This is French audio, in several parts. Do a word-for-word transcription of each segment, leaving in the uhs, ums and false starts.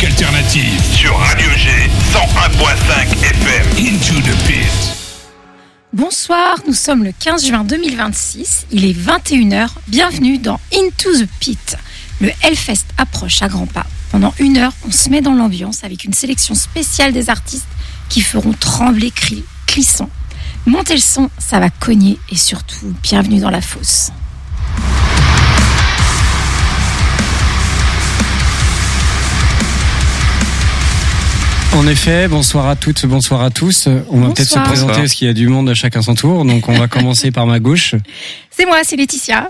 musique alternative sur Radio G cent un virgule cinq F M. Into the Pit. Bonsoir, nous sommes le quinze juin deux mille vingt-six, il est vingt et une heures, bienvenue dans Into the Pit. Le Hellfest approche à grands pas. Pendant une heure, on se met dans l'ambiance avec une sélection spéciale des artistes qui feront trembler cri- Clisson. Montez le son, ça va cogner et surtout, bienvenue dans la fosse. En effet, bonsoir à toutes, bonsoir à tous. On va Bonsoir. peut-être se présenter Bonsoir. parce qu'il y a du monde à chacun son tour. Donc on va commencer par ma gauche. C'est moi, c'est Laetitia.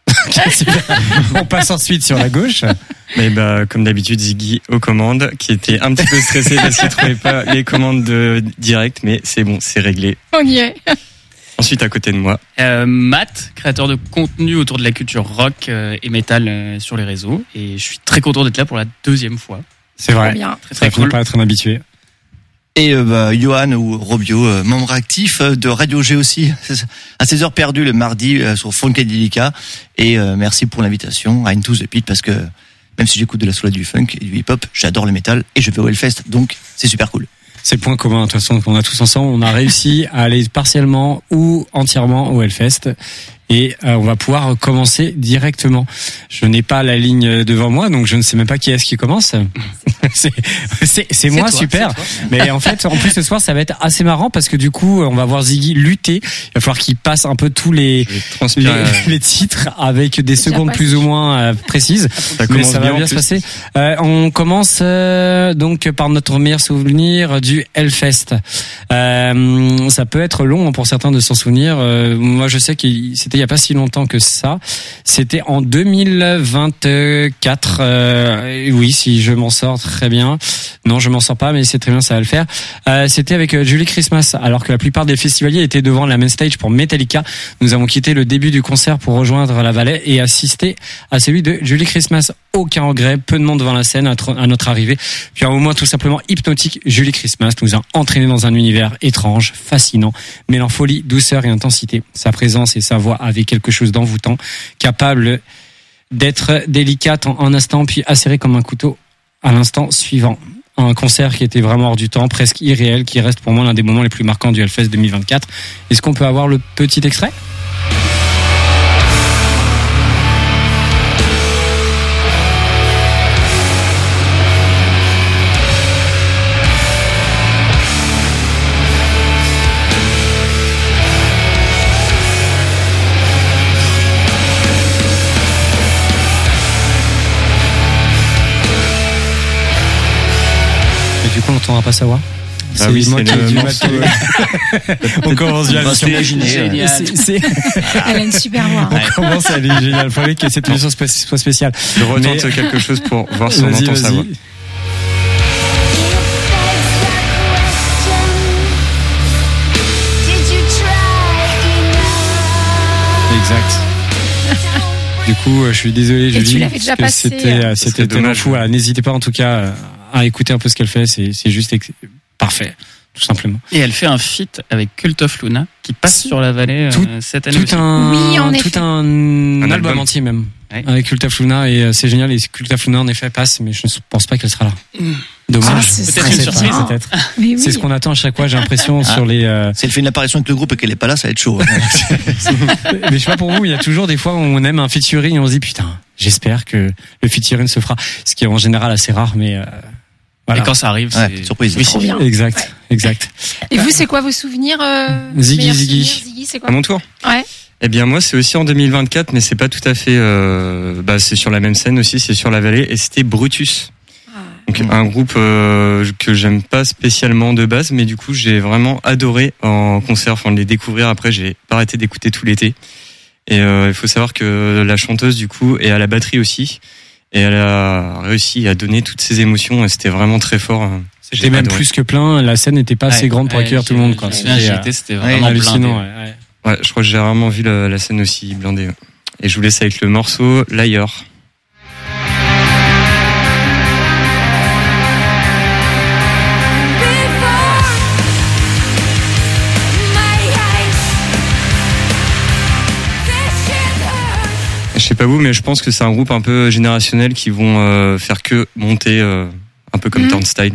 On passe ensuite sur la gauche. Mais bah, comme d'habitude, Ziggy aux commandes, qui était un petit peu stressé parce qu'il trouvait pas les commandes de direct, mais c'est bon, c'est réglé. On y est. Ensuite, à côté de moi, Euh, Matt, créateur de contenu autour de la culture rock euh, et métal euh, sur les réseaux. Et je suis très content d'être là pour la deuxième fois. C'est Trop vrai. bien. Très Ça très finit cool. par être un habitué. Et euh, bah, Johan ou Robio, euh, membre actif euh, de Radio G aussi, à seize heures perdues le mardi euh, sur Funkadelica. Et euh, merci pour l'invitation à Into the Pit, parce que même si j'écoute de la soul et du funk et du hip-hop, j'adore le métal et je vais au Hellfest, donc c'est super cool. C'est le point commun, de toute façon, qu'on a tous ensemble. On a réussi à aller partiellement ou entièrement au Hellfest. Et euh, on va pouvoir commencer directement. Je n'ai pas la ligne devant moi, donc je ne sais même pas qui est-ce qui commence. c'est, c'est, c'est moi, toi, super. c'est toi. Mais en fait, en plus ce soir, ça va être assez marrant parce que du coup, on va voir Ziggy lutter. Il va falloir qu'il passe un peu tous les je vais transpirer. les, les titres avec des Déjà secondes passé. plus ou moins euh, précises. Ça Mais commence ça va bien, bien en se plus. passer. Euh, on commence euh, donc par notre meilleur souvenir du Hellfest. Euh, ça peut être long pour certains de s'en souvenir. Euh, moi, je sais que c'était il y a pas si longtemps que ça. C'était en deux mille vingt-quatre. Euh, oui, si je m'en sors très bien. Non, je m'en sors pas, mais c'est très bien, ça va le faire. Euh, c'était avec euh, Julie Christmas, alors que la plupart des festivaliers étaient devant la main stage pour Metallica. Nous avons quitté le début du concert pour rejoindre la vallée et assister à celui de Julie Christmas. Aucun regret, peu de monde devant la scène à, tr- à notre arrivée. Puis un moment tout simplement hypnotique, Julie Christmas nous a entraînés dans un univers étrange, fascinant, mêlant folie, douceur et intensité. Sa présence et sa voix avaient quelque chose d'envoûtant, capable d'être délicate en un instant, puis acérée comme un couteau à l'instant suivant. Un concert qui était vraiment hors du temps, presque irréel, qui reste pour moi l'un des moments les plus marquants du Hellfest deux mille vingt-quatre. Est-ce qu'on peut avoir le petit extrait ? Et du coup, on n'entendra pas savoir. Bah oui, moi c'est qui ai le du mal. morceau. On commence bien. On va s'imaginer. Génial. C'est- c'est- Elle a une super voix. On commence à aller génial. Il fallait que cette émission soit soit spéciale. Je retente Mais- quelque chose pour voir si on Vas-y, entend sa voix. vas-y. Exact. Du coup, euh, je suis désolé, Et Julie. tu l'avais déjà parce que passé, C'était, euh, euh, Ça c'était serait tellement dommage, fou. ouais. Voilà, n'hésitez pas en tout cas euh, à écouter un peu ce qu'elle fait. C'est, c'est juste ex- parfait, tout simplement. Et elle fait un feat avec Cult of Luna qui passe sur la vallée euh, Tout- cette année Tout aussi. un, Oui, en tout effet. un, album. album. entier même. Ouais. Avec Cult of Luna et euh, c'est génial. Et Cult of Luna en effet passe, mais je ne pense pas qu'elle sera là. Dommage. Ah, ce Peut-être serait une bien. surprise, peut-être. Mais oui. C'est ce qu'on attend à chaque fois. J'ai l'impression sur les. euh, Si elle fait une apparition avec le groupe et qu'elle est pas là, ça va être chaud. Mais je sais pas pour vous, il y a toujours des fois où on aime un featuring et on se dit putain, j'espère que le featuring se fera. Ce qui est en général assez rare, mais euh, voilà. Et quand ça arrive, Ouais, c'est surprise. Oui, Trop bien. Exact, exact. Et vous, c'est quoi vos souvenirs euh, Ziggy, meilleurs Ziggy. souvenirs Ziggy, c'est quoi À mon tour. Ouais. Eh bien moi c'est aussi en deux mille vingt-quatre, mais c'est pas tout à fait. Euh, bah c'est sur la même scène aussi, c'est sur la vallée et c'était Brutus. Donc un groupe euh, que j'aime pas spécialement de base, mais du coup j'ai vraiment adoré en concert. Enfin de les découvrir après, j'ai pas arrêté d'écouter tout l'été. Et euh, il faut savoir que la chanteuse du coup est à la batterie aussi, et elle a réussi à donner toutes ses émotions. Et c'était vraiment très fort. C'était même adoré. plus que plein. La scène n'était pas assez Ouais, grande pour ouais, accueillir tout le j'ai- monde, quoi. je me souviens, j'y C'était, étais, c'était euh, vraiment hallucinant. blindé. Ouais, ouais. Ouais, je crois que j'ai rarement vu la, la scène aussi blindée. Et je vous laisse avec le morceau Liar. Je sais pas vous, mais je pense que c'est un groupe un peu générationnel qui vont euh, faire que monter euh, un peu comme Mm. Turnstile.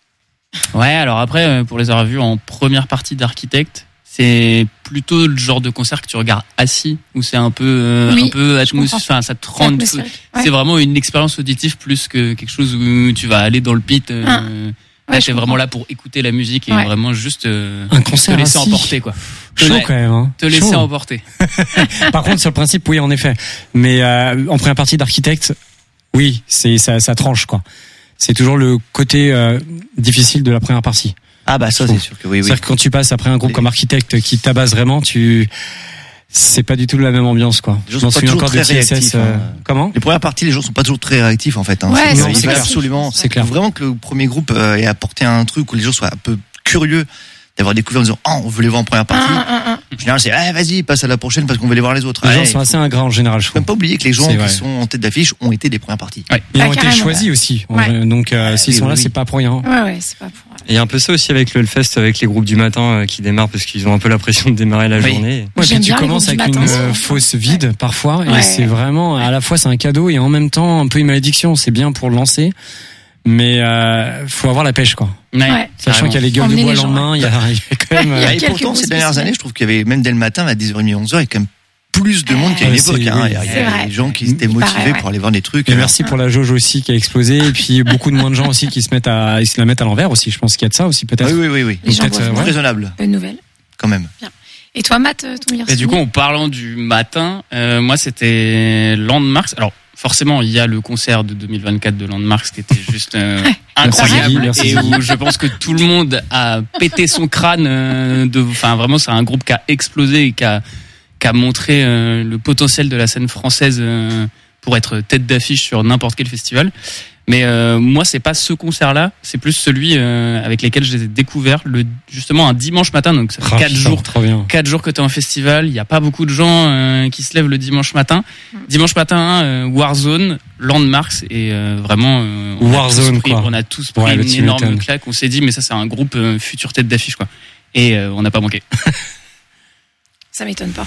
Ouais, alors après, euh, pour les avoir vus en première partie d'Architecte, c'est plutôt le genre de concert que tu regardes assis, où c'est un peu, euh, Oui, un peu je atmosphérique, comprends. enfin, ça te rend, atmosphérique. Ouais. c'est vraiment une expérience auditive plus que quelque chose où tu vas aller dans le pit. Euh, Ah. Là, Ouais, t'es je vraiment comprends. là pour écouter la musique et Ouais. vraiment juste euh, Un te concert laisser assis. emporter, quoi. Te, Chaud la- quand même. Hein. te laisser Chaud. emporter. Par contre, sur le principe, oui, en effet. Mais euh, en première partie d'Architecte, oui, c'est ça, ça tranche quoi. C'est toujours le côté euh, difficile de la première partie. Ah bah ça c'est sûr que oui, oui. C'est-à-dire que quand tu passes après un groupe Et- comme Architecte qui tabasse vraiment, tu c'est pas du tout la même ambiance quoi. Les gens Je m'en sont pas souviens toujours encore de très T S S. réactifs, euh, hein. Comment Les premières parties, les gens sont pas toujours très réactifs en fait. Hein. Ouais, C'est- c'est il c'est faut clair. absolument, C'est clair. faut vraiment que le premier groupe euh, ait apporté un truc où les gens soient un peu curieux d'avoir découvert en disant oh on veut les voir en première partie. Un, un, un. En général c'est ah vas-y passe à la prochaine parce qu'on veut les voir les autres. Les Ouais, gens il sont faut assez ingrats en général, je faut trouve. même pas oublier que les gens C'est qui vrai. sont en tête d'affiche ont été des premières parties. Ils Ah, ont été carrément. choisis aussi. en Ouais. vrai. Donc euh, s'ils oui, sont là, oui, c'est oui. pas pour rien. Ouais, ouais, c'est pas pour. Et il y a un peu ça aussi avec le Hellfest, avec les groupes du matin euh, qui démarrent parce qu'ils ont un peu la pression de démarrer la Oui. journée. Ouais, J'aime puis tu bien les commences groupes avec du une matin, euh, ça. fausse vide parfois Ouais. et c'est vraiment à la fois c'est un cadeau et en même temps un peu une malédiction. C'est bien pour le lancer, mais euh, faut avoir la pêche quoi. Ouais. Sachant qu'il y a les gueules de Emmener bois les le gens, lendemain, il y a, il y a quand même. Il y a euh, Et quelques pourtant groupes ces dernières spéciales. années je trouve qu'il y avait même dès le matin à dix heures trente, onze heures il y a quand même plus de monde qu'à une Ouais, époque. c'est- Hein. oui. Il y a, il y C'est a vrai. des gens qui étaient Il motivés paraît, ouais. pour aller voir des trucs. Et euh, merci pour la jauge aussi qui a explosé et puis beaucoup de moins de gens aussi qui se mettent à ils se la mettent à l'envers aussi. Je pense qu'il y a de ça aussi peut-être. Oui oui oui oui. Les gens Peut-être, boivent euh, moins. ouais. Raisonnable Bonne nouvelle. quand même. Et toi, Matt, euh, ton meilleur Et du coup, souvenir en parlant du matin, euh, moi, c'était Landmarks. Alors, forcément, il y a le concert de deux mille vingt-quatre de Landmarks qui était juste euh, incroyable Merci, et merci. où je pense que tout le monde a pété son crâne. euh, de, enfin, vraiment, c'est un groupe qui a explosé et qui a, qui a montré euh, le potentiel de la scène française euh, pour être tête d'affiche sur n'importe quel festival. Mais euh, moi, c'est pas ce concert-là, c'est plus celui euh, avec lequel je les ai découverts, le, justement un dimanche matin, donc ça fait Ah, quatre putain, jours. Trop bien. Quatre jours que t'es en festival, il y a pas beaucoup de gens euh, qui se lèvent le dimanche matin. Dimanche matin, euh, Warzone, Landmarks et euh, vraiment euh, on a Warzone, tous pris, quoi. on a tous pris Ouais, le une team énorme Eton. claque. On s'est dit mais ça c'est un groupe euh, futur tête d'affiche quoi. Et euh, on n'a pas manqué. Ça m'étonne pas.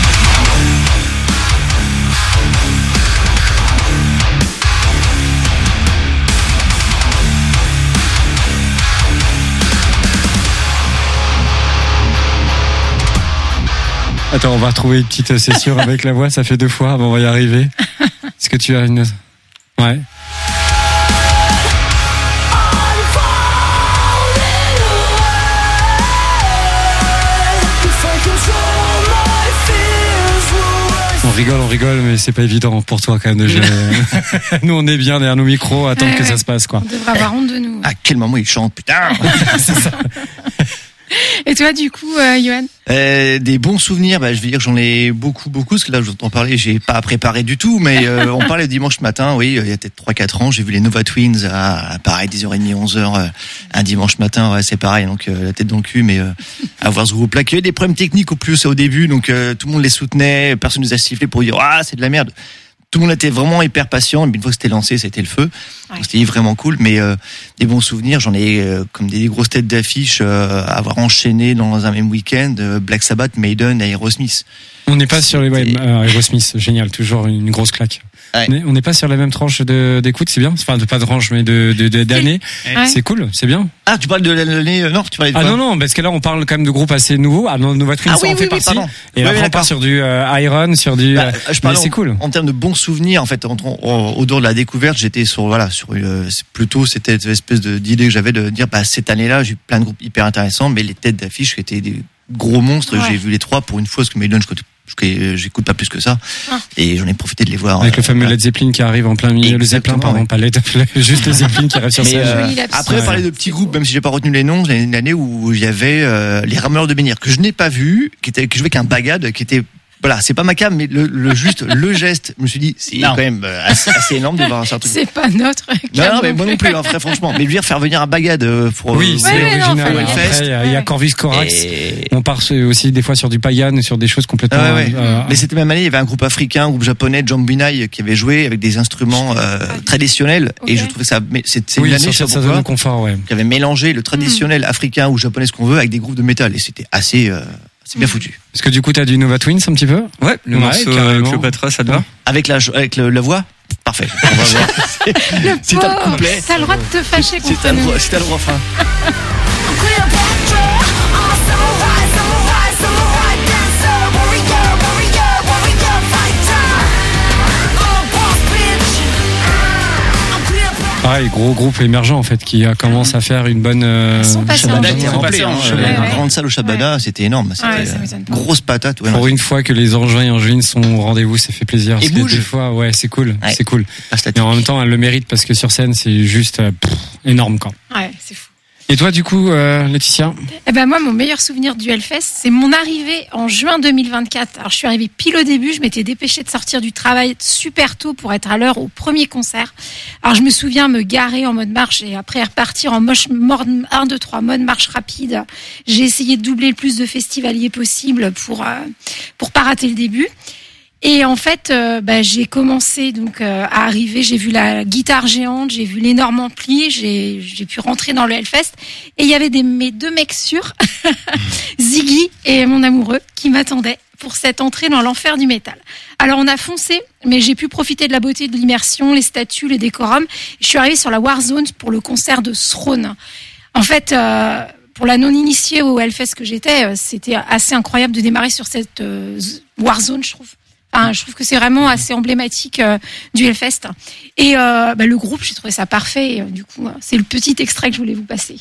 Attends, on va retrouver une petite session avec la voix, ça fait deux fois, mais on va y arriver. Est-ce que tu as une ouais. On rigole, on rigole, mais c'est pas évident pour toi quand même de gérer. Nous, on est bien derrière nos micros, à attendre Ouais, que ça ouais. se passe, quoi. On devrait avoir honte de nous. À quel moment il chante putain. Et toi, du coup, euh, Johan Euh, des bons souvenirs, bah, je vais dire que j'en ai beaucoup, beaucoup, parce que là, je vous entends parler, j'ai pas préparé du tout, mais euh, on parlait dimanche matin, oui, il y a peut-être trois quatre ans, j'ai vu les Nova Twins à, à pareil, dix heures trente, onze heures, euh, un dimanche matin, ouais, c'est pareil, donc euh, la tête dans le cul, mais euh, à voir ce groupe-là, qui avait des problèmes techniques au plus au début, donc euh, tout le monde les soutenait, personne nous a sifflé pour dire, ah, c'est de la merde. Tout le monde était vraiment hyper patient, et puis une fois que c'était lancé, c'était le feu. Ouais. Donc, c'était vraiment cool, mais euh, des bons souvenirs, j'en ai euh, comme des grosses têtes d'affiche, euh, avoir enchaîné dans un même week-end euh, Black Sabbath, Maiden, Aerosmith. On n'est pas sur les ouais, C'était- euh, Aerosmith, génial, toujours une grosse claque. Ouais. On est- On n'est pas sur la même tranche de d'écoute, c'est bien. Enfin, de pas de tranche, mais de de- de- d'années. Ouais. C'est cool, c'est bien. Ah, tu parles de l'année, euh, non, tu parlais de Ah quoi non non, parce que là on parle quand même de groupes assez nouveaux. Ah non, Nova Twins Ah oui, ça en oui, fait oui, partie. pardon. Et Oui, là oui, on part d'accord. sur du euh, Iron, sur du. Bah, euh, je mais parle c'est en, cool. en termes de bons souvenirs, en fait, en, en, au dehors de la découverte, j'étais sur, voilà, sur, euh, c'est plutôt, c'était cette espèce de, d'idée que j'avais de dire, bah, cette année-là, j'ai eu plein de groupes hyper intéressants, mais les têtes d'affiche étaient des gros monstres. Ouais. J'ai vu les trois pour une fois, parce que Maiden, je connais- je- j'écoute pas plus que ça. Ah. Et j'en ai profité de les voir. Avec euh, le fameux voilà. Led Zeppelin qui arrive en plein milieu. Le Zeppelin, Exactement, pardon, ouais. pas Led, juste le Zeppelin qui arrive sur Mais, scène. euh, Joli lapsus. après, Ouais. parler de petits groupes, même si j'ai pas retenu les noms, j'ai une année où il y avait euh, les Rameurs de Menhir que je n'ai pas vu, qui était qui jouait qu'un bagade, qui était voilà, c'est pas ma cam, mais le, le juste le geste, je me suis dit, c'est Non. quand même euh, assez, assez énorme de voir un certain truc. C'est pas notre. Non, cam non, mais non moi non plus, hein, frère, franchement. Mais je veux dire, faire venir un bagade euh, pour. Oui, euh, c'est ouais, non, original. fallait- Après, il y a- il y a Corvis Corax. et- On part sur- aussi des fois sur du pagan, sur des choses complètement. Ah ouais, ouais. euh, Mais cette même année, il y avait un groupe africain, un groupe japonais, Jambinai, qui avait joué avec des instruments euh, traditionnels. Ok. Et je trouvais ça, mais c'est c'est oui, une année, sur je sais cette pas zone de pourquoi, confort, ouais. qui avait mélangé le traditionnel africain ou japonais, ce qu'on veut, avec des groupes de métal. Et c'était assez, euh, c'est bien foutu. Parce que du coup, t'as du Nova Twins un petit peu. Ouais, le Ouais, morceau carrément. euh, Cléopatra, ça te va? Avec la, avec le- la voix. Parfait. On va voir. Le Si t'as le pauvre, couplet. t'as le droit de te fâcher Si contre t'as le, nous. si t'as le refrain. Pareil, gros groupe émergent en fait qui a commencé à faire une bonne. Euh, Ils sont passés en Shabada Ils était sont rempli. passés Hein. en- Je- Ouais, la ouais. grande salle au Shabada, c'était énorme. C'était Ouais, ça euh, m'étonne pas. grosse patate. Ouais, Pour non, une fois que les Angevins et Angevines sont au rendez-vous, ça fait plaisir. Parce Et que bougent. des fois, ouais, c'est cool, Ouais. c'est cool. passe la Et en tique. même temps, elle le mérite parce que sur scène, c'est juste euh, pff, énorme quoi. Ouais, c'est fou. Et toi, du coup, euh, Laetitia? Eh ben moi, mon meilleur souvenir du Hellfest, c'est mon arrivée en juin deux mille vingt-quatre. Alors, je suis arrivée pile au début. Je m'étais dépêchée de sortir du travail super tôt pour être à l'heure au premier concert. Alors, je me souviens me garer en mode marche et après repartir en moche, mode un, deux, trois, mode marche rapide. J'ai essayé de doubler le plus de festivaliers possible pour, euh, pour pas rater le début. Et en fait, euh, bah, j'ai commencé donc euh, à arriver. J'ai vu la guitare géante, j'ai vu l'énorme ampli, j'ai j'ai pu rentrer dans le Hellfest. Et il y avait des mes deux mecs sûrs, Ziggy et mon amoureux, qui m'attendaient pour cette entrée dans l'enfer du métal. Alors on a foncé, mais j'ai pu profiter de la beauté de l'immersion, les statues, les décorums. Je suis arrivée sur la Warzone pour le concert de Throne. En fait. Euh, Pour la non-initiée au Hellfest que j'étais, euh, c'était assez incroyable de démarrer sur cette euh, Warzone, je trouve. Enfin, je trouve que c'est vraiment assez emblématique euh, du Hellfest. Et euh, bah, le groupe, j'ai trouvé ça parfait. Et, euh, du coup, euh, c'est le petit extrait que je voulais vous passer.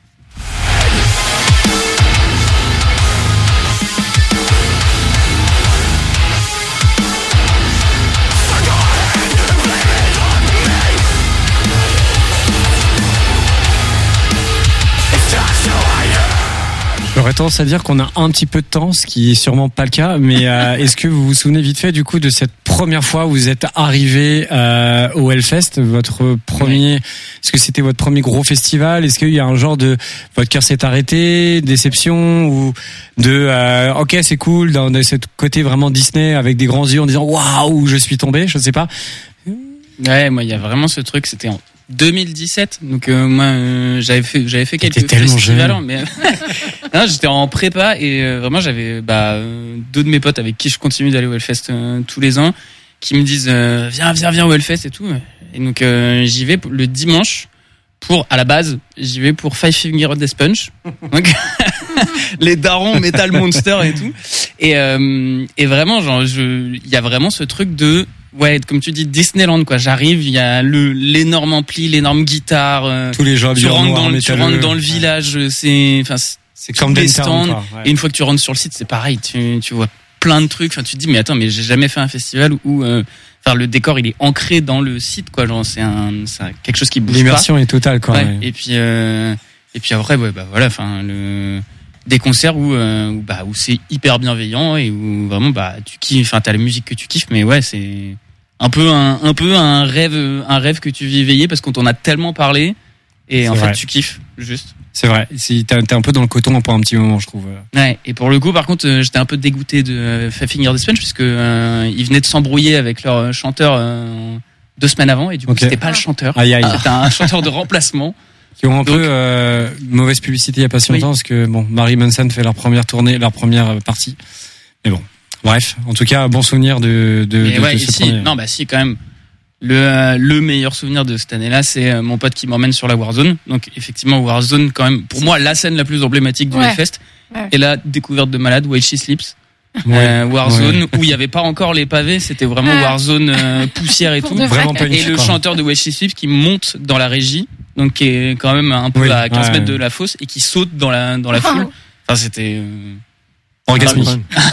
J'aurais tendance à dire qu'on a un petit peu de temps, ce qui est sûrement pas le cas. Mais euh, est-ce que vous vous souvenez vite fait du coup de cette première fois où vous êtes arrivé euh, au Hellfest, votre premier, est-ce que c'était votre premier gros festival? Est-ce qu'il y a un genre de votre cœur s'est arrêté, déception ou de euh, ok c'est cool, dans de ce côté vraiment Disney avec des grands yeux en disant waouh je suis tombé, je sais pas. Ouais, moi, il y a vraiment ce truc. C'était en deux mille dix-sept, donc euh, moi, euh, j'avais fait, j'avais fait T'étais quelques tellement festivals, jeune. mais non, j'étais en prépa et euh, vraiment, j'avais bah euh, deux de mes potes avec qui je continue d'aller au Hellfest euh, tous les ans, qui me disent euh, viens, viens, viens au Hellfest et tout. Et donc euh, j'y vais le dimanche pour, à la base, j'y vais pour Five Finger Death Punch. Donc les darons Metal Monster et tout. Et euh, et vraiment, genre, je, il y a vraiment ce truc de ouais, comme tu dis, Disneyland, quoi. J'arrive, il y a le, l'énorme ampli, l'énorme guitare. euh, Tous les gens tu habillés en rentres noir, dans le, tu métalleux. rentres dans le village, c'est, enfin, c'est C'est tous comme des Downtown, stands. quoi, ouais. Et une fois que tu rentres sur le site, c'est pareil. Tu, tu vois plein de trucs. Enfin, tu te dis, mais attends, mais j'ai jamais fait un festival où, euh, enfin, le décor, il est ancré dans le site, quoi. Genre, c'est un, c'est un- quelque chose qui bouge L'immersion est totale pas. quoi. Ouais. ouais. Et puis, euh, et puis après, ouais, bah voilà, enfin, le, des concerts où, euh, où, bah, où c'est hyper bienveillant et où vraiment, bah, tu kiffes, enfin, t'as la musique que tu kiffes, mais ouais, c'est un peu un, un peu un rêve, un rêve que tu vis éveillé parce qu'on t'en a tellement parlé et C'est en vrai. fait, tu kiffes, juste. C'est vrai. Si t'es t'es un peu dans le coton pour un petit moment, je trouve. Ouais, et pour le coup, par contre, euh, j'étais un peu dégoûté de euh, Five Finger Death Punch puisque euh, ils venaient de s'embrouiller avec leur euh, chanteur euh, deux semaines avant et du coup, Ok. c'était pas le chanteur, Aïe aïe. c'était un chanteur de remplacement. Qui ont un Donc- peu euh, mauvaise publicité il y a pas si Oui. longtemps parce que bon, Marilyn Manson fait leur première tournée, leur première euh, partie. Mais bon, bref, en tout cas, bon souvenir de de, Mais de, ouais, de et ce si, premier. non, bah si, quand même. Le, euh, le meilleur souvenir de cette année-là, c'est euh, mon pote qui m'emmène sur la Warzone. Donc effectivement, Warzone, quand même, pour moi, la scène la plus emblématique du Ouais. Hellfest. Ouais. Et la découverte de malade, While She Sleeps. Ouais. Euh, Warzone, Ouais. où il n'y avait pas encore les pavés, c'était vraiment Ah. Warzone euh, poussière et Pour tout. de vrai. Vraiment pas une Et le quoi. chanteur de While She Sleeps qui monte dans la régie, donc qui est quand même un peu Oui, à quinze ouais. mètres de la fosse et qui saute dans la dans la Oh. foule. Enfin, c'était. euh, Orgasmique.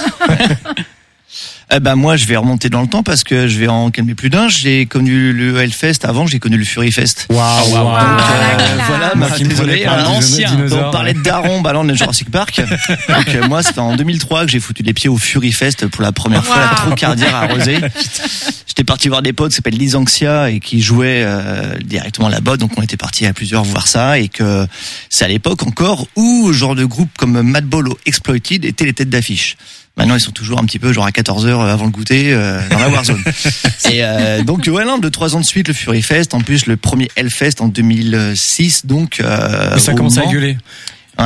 Eh ben moi je vais remonter dans le temps parce que je vais en calmer plus d'un. J'ai connu le Hellfest avant, j'ai connu le Fury Fest. Waouh, waouh. Donc, Ah, euh, la classe. voilà, Moi bah, qui me prenais désolé, pour un hein. ancien. dinosaure. On parlait de Daron, bah là on est Jurassic Park. Donc euh, moi c'était en deux mille trois que j'ai foutu les pieds au Fury Fest pour la première fois, la Wow. Trocardière à Rosé. J'étais parti voir des potes qui s'appellent Lysanxia et qui jouaient euh, directement là-bas, donc on était partis à plusieurs voir ça et que c'est à l'époque encore où genre de groupe comme Madball ou Exploited étaient les têtes d'affiche. Maintenant, ils sont toujours un petit peu genre à quatorze heures avant le goûter euh, dans la Warzone. Et euh, donc ouais, non, deux trois ans de suite le Fury Fest, en plus le premier Hellfest en deux mille six, donc euh, Et ça au commence à Mans. gueuler. Ouais.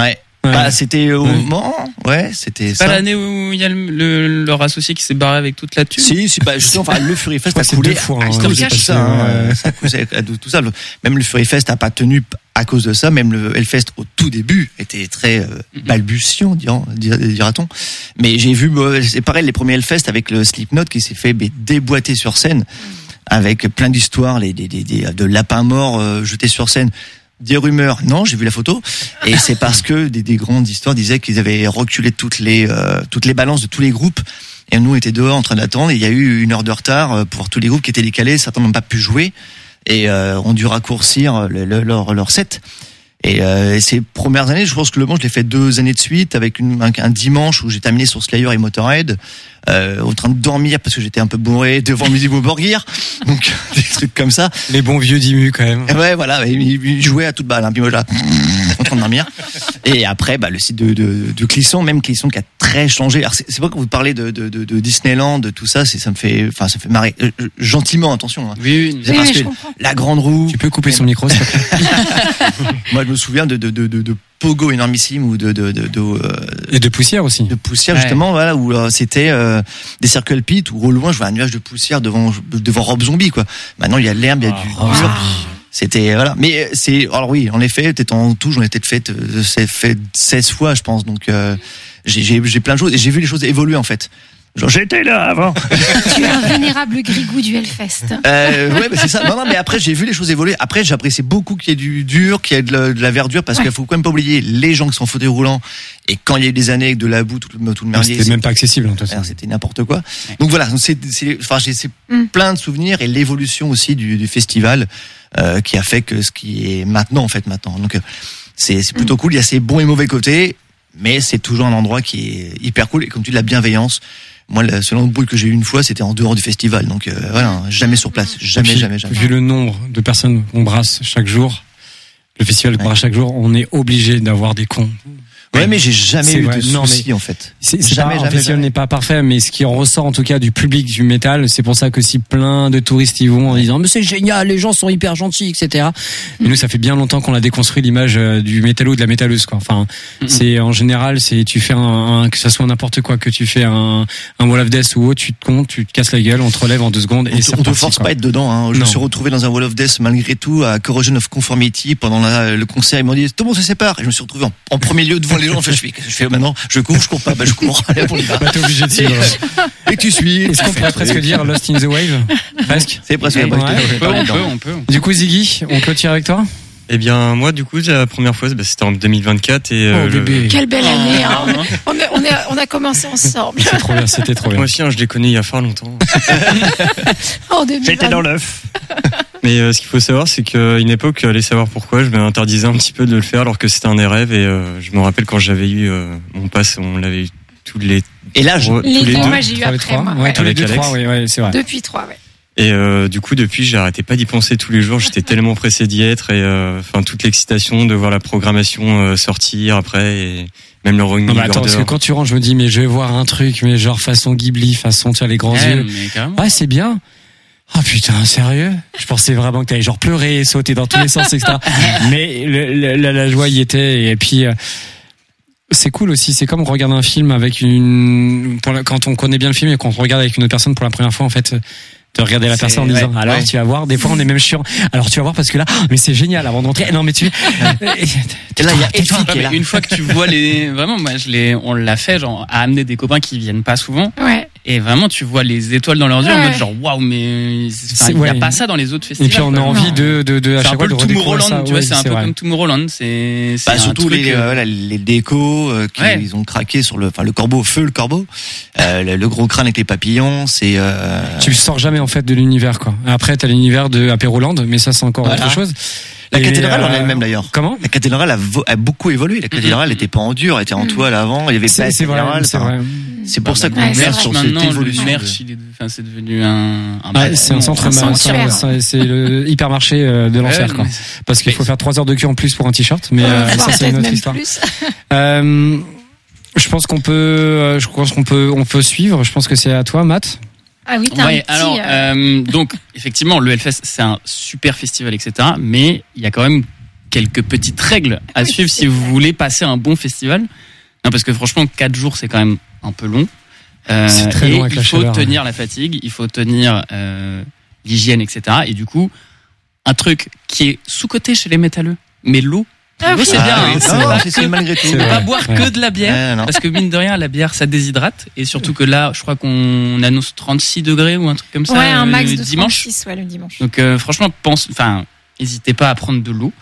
Ouais. Bah, c'était au Ouais. moment, ouais, c'était C'est ça. pas l'année où il y a le, le- leur associé qui s'est barré avec toute la thune. Si, si, bah, justement, enfin, le Fury Fest Ouais, a c'est coulé. deux fois, hein, à cause j'ai de tout passé, ça, hein, ouais. ça a causé à tout ça. Même le Fury Fest a pas tenu à cause de ça. Même le Hellfest au tout début était très euh, balbutiant, dira- dira- dira-t-on. Mais j'ai vu, bah, c'est pareil, les premiers Hellfest avec le Slipknot qui s'est fait bah, déboîter sur scène avec plein d'histoires, les, des, des, des, de lapins morts euh, jetés sur scène. Des rumeurs, non, j'ai vu la photo, et c'est parce que des, des grandes histoires disaient qu'ils avaient reculé toutes les euh, toutes les balances de tous les groupes, et nous on était dehors en train d'attendre, et il y a eu une heure de retard pour tous les groupes qui étaient décalés, certains n'ont pas pu jouer, et euh, ont dû raccourcir le, le, leur leur set. Et euh, ces premières années, je pense que le bon, je l'ai fait deux années de suite, avec une, un, un dimanche où j'ai terminé sur Slayer et Motorhead, euh, en train de dormir parce que j'étais un peu bourré devant Music Board Gear, donc des trucs comme ça. Les bons vieux Dimu quand même. Et ouais, voilà, il, il jouait à toute balle, hein, puis moi là, en train de dormir. Et après, bah, le site de, de, de Clisson, même Clisson qui a très changé. Alors c'est, c'est pas que vous parlez de, de, de, de Disneyland, de tout ça, c'est, ça me fait, enfin, ça me fait marrer. Euh, gentiment, attention. Hein. Oui, oui. C'est Oui, parce oui, je que comprends. la grande roue. Tu peux couper son micro, s'il te plaît. Moi, je me souviens de, de, de, de, de Pogo énormissime ou de, de, de, de, euh, Et de poussière aussi. de poussière Ouais. justement, voilà, où euh, c'était euh, des circle pits où au loin je vois un nuage de poussière devant devant Rob Zombie quoi. Maintenant il y a de l'herbe, il y a du Ah, dur. C'était voilà, mais c'est alors oui, en effet, peut-être en tout, j'en ai peut-être fait euh, c'est fait seize fois je pense. Donc euh, j'ai j'ai j'ai plein de choses et j'ai vu les choses évoluer en fait. Genre j'étais là avant. Tu es un vénérable grigou du Hellfest. Euh, ouais, bah c'est ça. Non, non, mais après, j'ai vu les choses évoluer. Après, j'apprécie beaucoup qu'il y ait du dur, qu'il y ait de la, de la verdure, parce Ouais. qu'il faut quand même pas oublier les gens qui sont en fauteuil roulant. Et quand il y a eu des années avec de la boue, tout le, tout le merdier. C'était même pas accessible, en tout cas. Alors, c'était n'importe quoi. Donc voilà, c'est, c'est, enfin, j'ai c'est Mm. plein de souvenirs et l'évolution aussi du, du festival euh, qui a fait que ce qui est maintenant, en fait, maintenant. Donc, euh, c'est, c'est plutôt cool. Il y a ses bons et mauvais côtés, mais c'est toujours un endroit qui est hyper cool. Et comme tu dis, la bienveillance. Moi, le seul embrouille que j'ai eu une fois, c'était en dehors du festival. Donc euh, voilà, jamais sur place, jamais, Et puis, jamais, jamais. Vu le nombre de personnes qu'on brasse chaque jour, le festival qu'on Ouais. brasse chaque jour, on est obligé d'avoir des cons. Ouais, mais j'ai jamais C'est eu vrai. de Non, soucis en fait. C'est, c'est Jamais, pas, jamais, un festival jamais. n'est pas parfait, mais ce qui en ressort en tout cas du public du métal, c'est pour ça que si plein de touristes y vont en disant mais c'est génial, les gens sont hyper gentils, et cetera. Et nous, ça fait bien longtemps qu'on a déconstruit l'image euh, du métallo, de la métalleuse, quoi. Enfin, Mhm. c'est en général, c'est tu fais un, un que ça soit n'importe quoi, que tu fais un un Wall of Death ou autre, tu te comptes, tu te casses la gueule, on te relève en deux secondes On et te, c'est on te reparti, force quoi. pas à être dedans. Hein. Je Non. me suis retrouvé dans un Wall of Death malgré tout à Corrosion of Conformity pendant la, le concert. Ils m'ont dit tout le monde se sépare. Et je me suis retrouvé en, en premier lieu devant les gens. En fait, je fais, je fais maintenant, je cours, je cours pas, bah je cours. Allez, on y va. Bah, t'es obligé de suivre. Et tu suis. Est-ce qu'on pourrait presque dire Lost in the Wave? Presque. C'est presque. Ouais. la bonne Ouais. idée. On peut, on peut, on peut. Du coup, Ziggy, on clôture avec toi? Eh bien, moi, du coup, la première fois, bah, c'était en deux mille vingt-quatre et euh, Oh, le- bébé. Quelle belle année, hein. On a, on a, on a commencé ensemble. C'est trop bien, c'était trop bien. moi aussi, hein, je l'ai connu il y a fort longtemps. En deux mille vingt. l'œuf. Mais euh, ce qu'il faut savoir, c'est qu'à une époque, allez savoir pourquoi, je m'interdisais un petit peu de le faire alors que c'était un des rêves. Et euh, je me rappelle quand j'avais eu euh, mon pass, on l'avait eu tous les, Et là, je... tous Les les deux, deux. moi j'ai eu Trois et après. trois. Moi, Ouais, ouais. tous les Avec deux, Alex. trois, oui, ouais, c'est vrai. Depuis trois, ouais. Et euh, du coup, depuis, j'arrêtais pas d'y penser tous les jours. J'étais tellement pressé d'y être et euh, enfin toute l'excitation de voir la programmation euh, sortir après et même le Rolling Non, mais attends, Order. parce que quand tu rentres, je me dis, mais je vais voir un truc, mais genre façon Ghibli, façon, tu as les grands Ouais, yeux. mais carrément. Ah, c'est bien. Ah putain, sérieux? Je pensais vraiment que t'allais genre pleurer, sauter dans tous les sens, et cetera. Mais le, le- la, la joie y était. Et puis, euh, c'est cool aussi. C'est comme regarder un film avec une, pour la- quand on connaît bien le film et qu'on regarde avec une autre personne pour la première fois, en fait. De regarder la C'est- personne en disant, ouais, alors ouais. tu vas voir, des fois on est même chiant. Alors tu vas voir parce que là, oh, mais c'est génial avant d'entrer. Non mais tu, Et là, il y a Elfie Ouais, qui est mais là. une fois que tu vois les, vraiment, moi, je l'ai, on l'a fait, genre, à amener des copains qui viennent pas souvent. Ouais. Et vraiment, tu vois les étoiles dans leurs yeux en Ouais. mode genre, waouh, mais, enfin, C'est- il y a ouais. pas ça dans les autres et festivals. puis on a quoi. envie Non. de, de, de, à C'est un chaque peu fois de le redécouvrir Tomorrowland, ça. tu vois, Ouais, c'est un peu vrai. comme Tomorrowland, c'est, c'est Bah, un surtout truc, les, euh, euh, voilà, les décos euh, qui Ouais. ils ont craqué sur le, enfin le corbeau, feu le corbeau, euh, le, le gros crâne avec les papillons, c'est. Euh... Tu sors jamais en fait de l'univers quoi. Après t'as l'univers de Apéroland, mais ça c'est encore Voilà. autre chose. La Et, cathédrale en euh, elle-même d'ailleurs. Comment? La cathédrale a, vo- a beaucoup évolué. La cathédrale était pas en dur, elle était en toile avant. Il y avait pas C'est de c'est vrai, cathédrale. c'est enfin, vrai. C'est pour bah, ça qu'on ouais, c'est verse vrai. sur cette maintenant, évolution. le de- merch, il est, enfin, c'est devenu un, un Ah, bâtiment. c'est un centre, un c'est un- sanctuaire. c'est c'est le hypermarché euh, de l'enfer Ouais, quoi. mais- Parce qu'il faut faire trois heures de queue en plus pour un t-shirt, mais euh, Voire ça c'est peut-être une autre même histoire. plus. Euh, je pense qu'on peut, euh, je pense qu'on peut, on peut suivre. Je pense que c'est à toi, Matt. Ah oui, t'as Ouais, un petit. alors, euh, euh, donc, effectivement, le Hellfest, c'est un super festival, et cetera. Mais il y a quand même quelques petites règles à suivre si vous voulez passer un bon festival. Non, parce que franchement, quatre jours, c'est quand même un peu long. Euh, c'est très long avec il la faut chaleur, tenir la fatigue, il faut tenir euh, l'hygiène, et cetera. Et du coup, un truc qui est sous-coté chez les métalleux, mais l'eau. Ah L'eau, oui. c'est Ah bien. oui, hein. c'est C'est vrai, pas c'est que- malgré tout. C'est on va vrai. pas boire Ouais. que de la bière. Ouais, non. Parce que mine de rien, la bière, ça déshydrate. Et surtout que là, je crois qu'on annonce trente-six degrés ou un truc comme ça. Ouais, un max euh, de dimanche. trente-six, ouais, le dimanche. Donc euh, franchement, pense, enfin, n'hésitez pas à prendre de l'eau.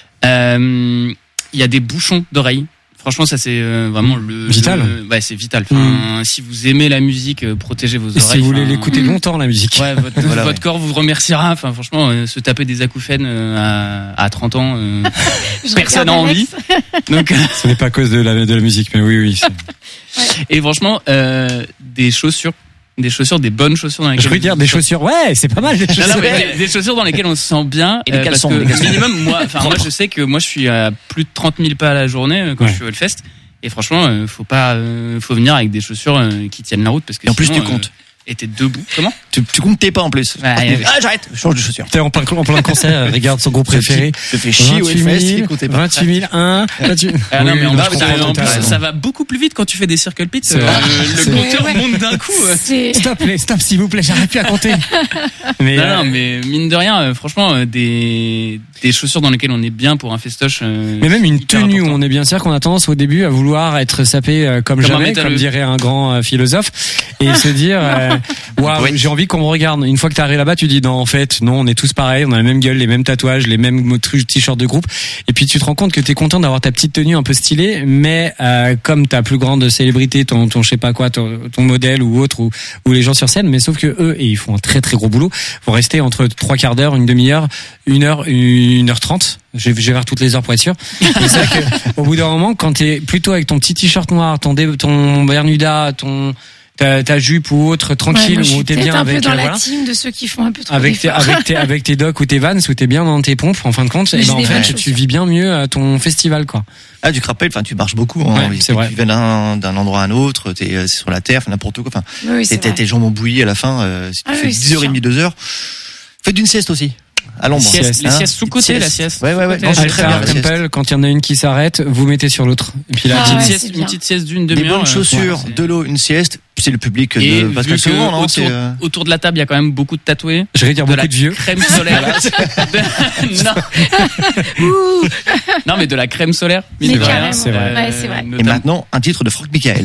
Euh, Il y a des bouchons d'oreilles. Franchement, ça c'est euh, vraiment le Vital. le- ouais, c'est vital. Enfin, si vous aimez la musique, euh, protégez vos Et oreilles. si vous voulez enfin, l'écouter longtemps, la musique. Ouais, votre, Voilà, votre ouais. corps vous remerciera. Enfin, franchement, euh, se taper des acouphènes euh, à, à trente ans, euh, Je personne n'a regarde envie. Alex. Donc, Ce n'est pas à cause de la, de la musique, mais oui, oui. c'est- et franchement, euh, des chaussures, des chaussures, des bonnes chaussures dans lesquelles. Je veux dire des chaussures. Ouais, c'est pas mal des Non, chaussures. non, mais des, des chaussures dans lesquelles on se sent bien. Et des euh, parce caleçons, que des caleçons. minimum, moi, enfin, moi, je sais que moi, je suis à plus de trente mille pas à la journée euh, quand Ouais. je suis au Hellfest. Et franchement, euh, faut pas, euh, faut venir avec des chaussures euh, qui tiennent la route parce que Et en plus, sinon, tu comptes. euh, et t'es debout. Comment? Tu, tu comptes tes pas en plus. Ouais, ouais. Ah, j'arrête, je change de chaussures. T'es en plein, en plein concert, regarde son groupe préféré. Je fais chier au vingt-huit Hellfest, mille, écoutez pas. vingt-huit mille un, vingt-huit Ah non, Oui, mais en oui, plus, je ça, comprends en plus, totalement. ça va beaucoup plus vite quand tu fais des circle pits. C'est euh, vrai. le C'est compteur vrai. monte d'un coup. euh. C'est- Stop, les, stop, s'il vous plaît, j'arrête plus à compter. Mais, Non, euh, non, mais mine de rien, euh, franchement, euh, des, des chaussures dans lesquelles on est bien pour un festoche. euh, mais même une hyper tenue où important. on est bien sûr qu'on a tendance au début à vouloir être sapé euh, comme, Comme un jamais, métalleux. comme dirait un grand euh, philosophe, et se dire, euh, waouh, Oui. j'ai envie qu'on me regarde. Une fois que t'arrives là-bas, tu dis non, en fait, non, on est tous pareils, on a la même gueule, les mêmes tatouages, les mêmes trucs, t-shirts de groupe, et puis tu te rends compte que t'es content d'avoir ta petite tenue un peu stylée, mais euh, comme ta plus grande célébrité, ton, ton je sais pas quoi, ton, ton modèle ou autre, ou, ou les gens sur scène, mais sauf que eux, et ils font un très très gros boulot, vont rester entre trois quarts d'heure, une demi-heure, une heure, une heure trente. Je vais, je vais vers toutes les heures pour être sûr. Et c'est vrai que, au bout d'un moment, quand t'es plutôt avec ton petit t-shirt noir, ton, dé- ton Bermuda, ton, ta, ta jupe ou autre, Ouais, tranquille, moi, je où suis t'es peut-être bien un peu avec, dans euh, la voilà. team de ceux qui font un peu trop Avec tes, d'efforts. avec tes, avec tes docks ou tes vans ou t'es bien dans tes pompes, en fin de compte, Mais et j'ai ben, en des fait, bonnes tu chaussures. vis bien mieux à ton festival, quoi. Ah, du rappel, enfin, tu marches beaucoup. Hein, Ouais, Et c'est vrai. Tu viens d'un, d'un endroit à un autre, t'es euh, sur la terre, enfin, n'importe quoi. Enfin, Oui, oui, c'est t'es, vrai. tes jambes ont bouilli à la fin. Euh, si tu Ah fais oui, c'est dix heures trente, deux heures, faites une sieste aussi. À l'ombre. Sieste, les Hein, siestes sous-côté, la sieste. Ouais, ouais, ouais. Sous-côté, Non, la c'est sieste. très bien, Alter, la sieste. Temple, quand il y en a une qui s'arrête, vous mettez sur l'autre. Et puis là, Ah Une petite ouais, sieste, c'est une bien. petite sieste d'une Des demi-heure. bonnes euh, chaussures, ouais, c'est- de l'eau, une sieste. C'est le public Et de vu Pascal que Sevran, non autour, c'est, euh, autour de la table, il y a quand même beaucoup de tatoués. je vais dire de beaucoup la de vieux. crème solaire. De- non. Ouh, non, mais de la crème solaire. mine Mais de rien. carrément. c'est vrai. Ouais, c'est vrai. Et notamment- maintenant, un titre de Franck Michael.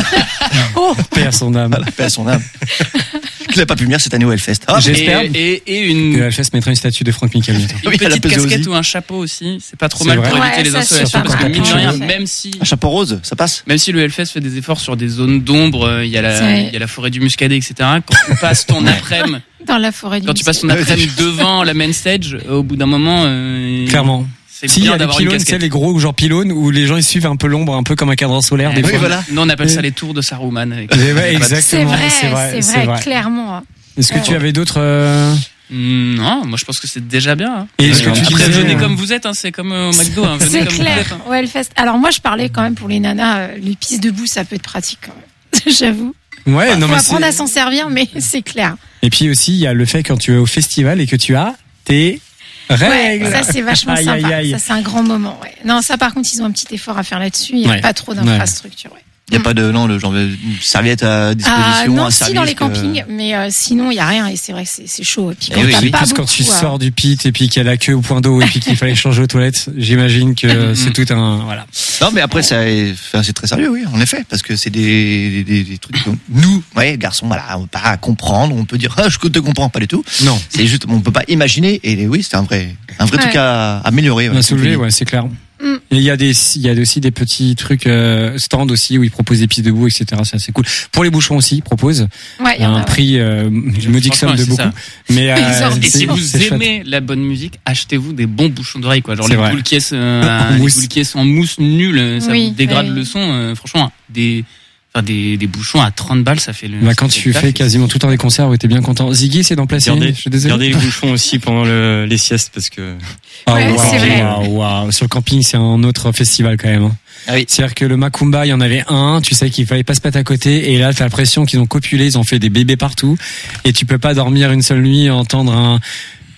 oh, Paix à son âme. Voilà, paix à son âme. Qu'il n'a pas pu venir cette année au Hellfest. Ah, J'ai- J'espère. Et, et, et Et une, la fesse mettra une statue de Franck Michael bientôt. une Oui, à la petite pesée casquette aussi. ou un chapeau aussi. C'est pas trop C'est mal vrai. pour Ouais, éviter les ça, insolations. c'est pas Parce que mal. mine de rien, Ouais. même si, un chapeau rose, ça passe. même si le Hellfest fait des efforts sur des zones d'ombre, euh, il y a la, C'est- il y a la forêt du Muscadet, et cetera. Quand tu passes ton après-midi, dans la forêt du quand tu passes ton Ouais, après-midi devant la main stage, euh, au bout d'un moment, euh, Clairement. c'est Si, il y bien a des d'avoir une pylônes, c'est casquette. les gros genre pylônes où les gens ils suivent un peu l'ombre, un peu comme un cadran solaire. Des Eh Oui, fois. voilà. Nous, on appelle ça Et- les tours de Saruman. Avec- Et ouais, C'est exactement. vrai, C'est vrai, c'est c'est vrai, vrai. clairement. Est-ce que tu Ouais. avais d'autres euh, Non, moi je pense que c'est déjà bien. hein. Et est-ce que tu Après, disais, venez euh, comme vous êtes, hein, c'est comme euh, au McDo. Hein, venez C'est comme vous clair. êtes. hein. Ouais, le fest. Alors moi, je parlais quand même pour les nanas, euh, les pistes debout, ça peut être pratique quand même. J'avoue. Ouais, non Faut mais apprendre à c'est- s'en servir, mais c'est clair. Et puis aussi il y a le fait quand tu es au festival et que tu as tes Ouais, règles. ça c'est vachement Aïe, sympa. aïe, aïe. Ça c'est un grand moment. Ouais. Non, ça par contre, ils ont un petit effort à faire là-dessus. Il n'y a Ouais. pas trop d'infrastructures. Ouais. Il n'y a pas de, non, le genre de serviette à disposition, Ah, non, un si service dans les que- campings, mais euh, sinon il y a rien et c'est vrai que c'est c'est chaud. Et puis Eh quand oui, t'as oui. pas Plus beaucoup, quand tu euh, sors du pit et puis qu'il y a la queue au point d'eau et puis qu'il fallait changer aux toilettes, j'imagine que c'est tout un voilà. Non, mais après, ça, est- enfin, c'est très sérieux, oui, en effet, parce que c'est des, des, des trucs que nous, ouais, garçons, voilà, on peut pas comprendre, on peut dire, ah, je te comprends pas du tout. Non, C'est juste, on peut pas imaginer, et oui, c'est un vrai, un vrai Ouais. truc à améliorer. on a ouais, soulevé, comme ouais, c'est clair. Mm. Et il y a des, il y a aussi des petits trucs euh, stands aussi où ils proposent des pistes debout, et cetera. C'est assez cool. Pour les bouchons aussi, ils proposent Ouais, il y un en a, ouais. prix, euh, je me dis que somme de c'est beaucoup, ça. mais euh, Exorbitant. Et c'est- si vous c'est chouette. aimez la bonne musique, achetez-vous des bons bouchons d'oreilles, quoi. Genre C'est les vrai. boules qui euh, En les mousse. boules qui en mousse nulle, euh, ça Oui, vous dégrade ouais. le son. euh, franchement, des, enfin des, des bouchons à trente balles, ça fait le. Bah, ça quand fait tu le taf. fais quasiment tout le temps des concerts où t'es bien content. Ziggy, c'est d'en placer une. Gardez, Je suis désolé. gardez les bouchons aussi pendant le, les siestes parce que Ah, Ouais, waouh, c'est vrai. waouh, waouh. Sur le camping, c'est un autre festival quand même. hein. Ah oui. C'est-à-dire que le Macumba, il y en avait un, tu sais qu'il fallait pas se mettre à côté, et là, t'as l'impression qu'ils ont copulé, ils ont fait des bébés partout, et tu peux pas dormir une seule nuit, entendre un,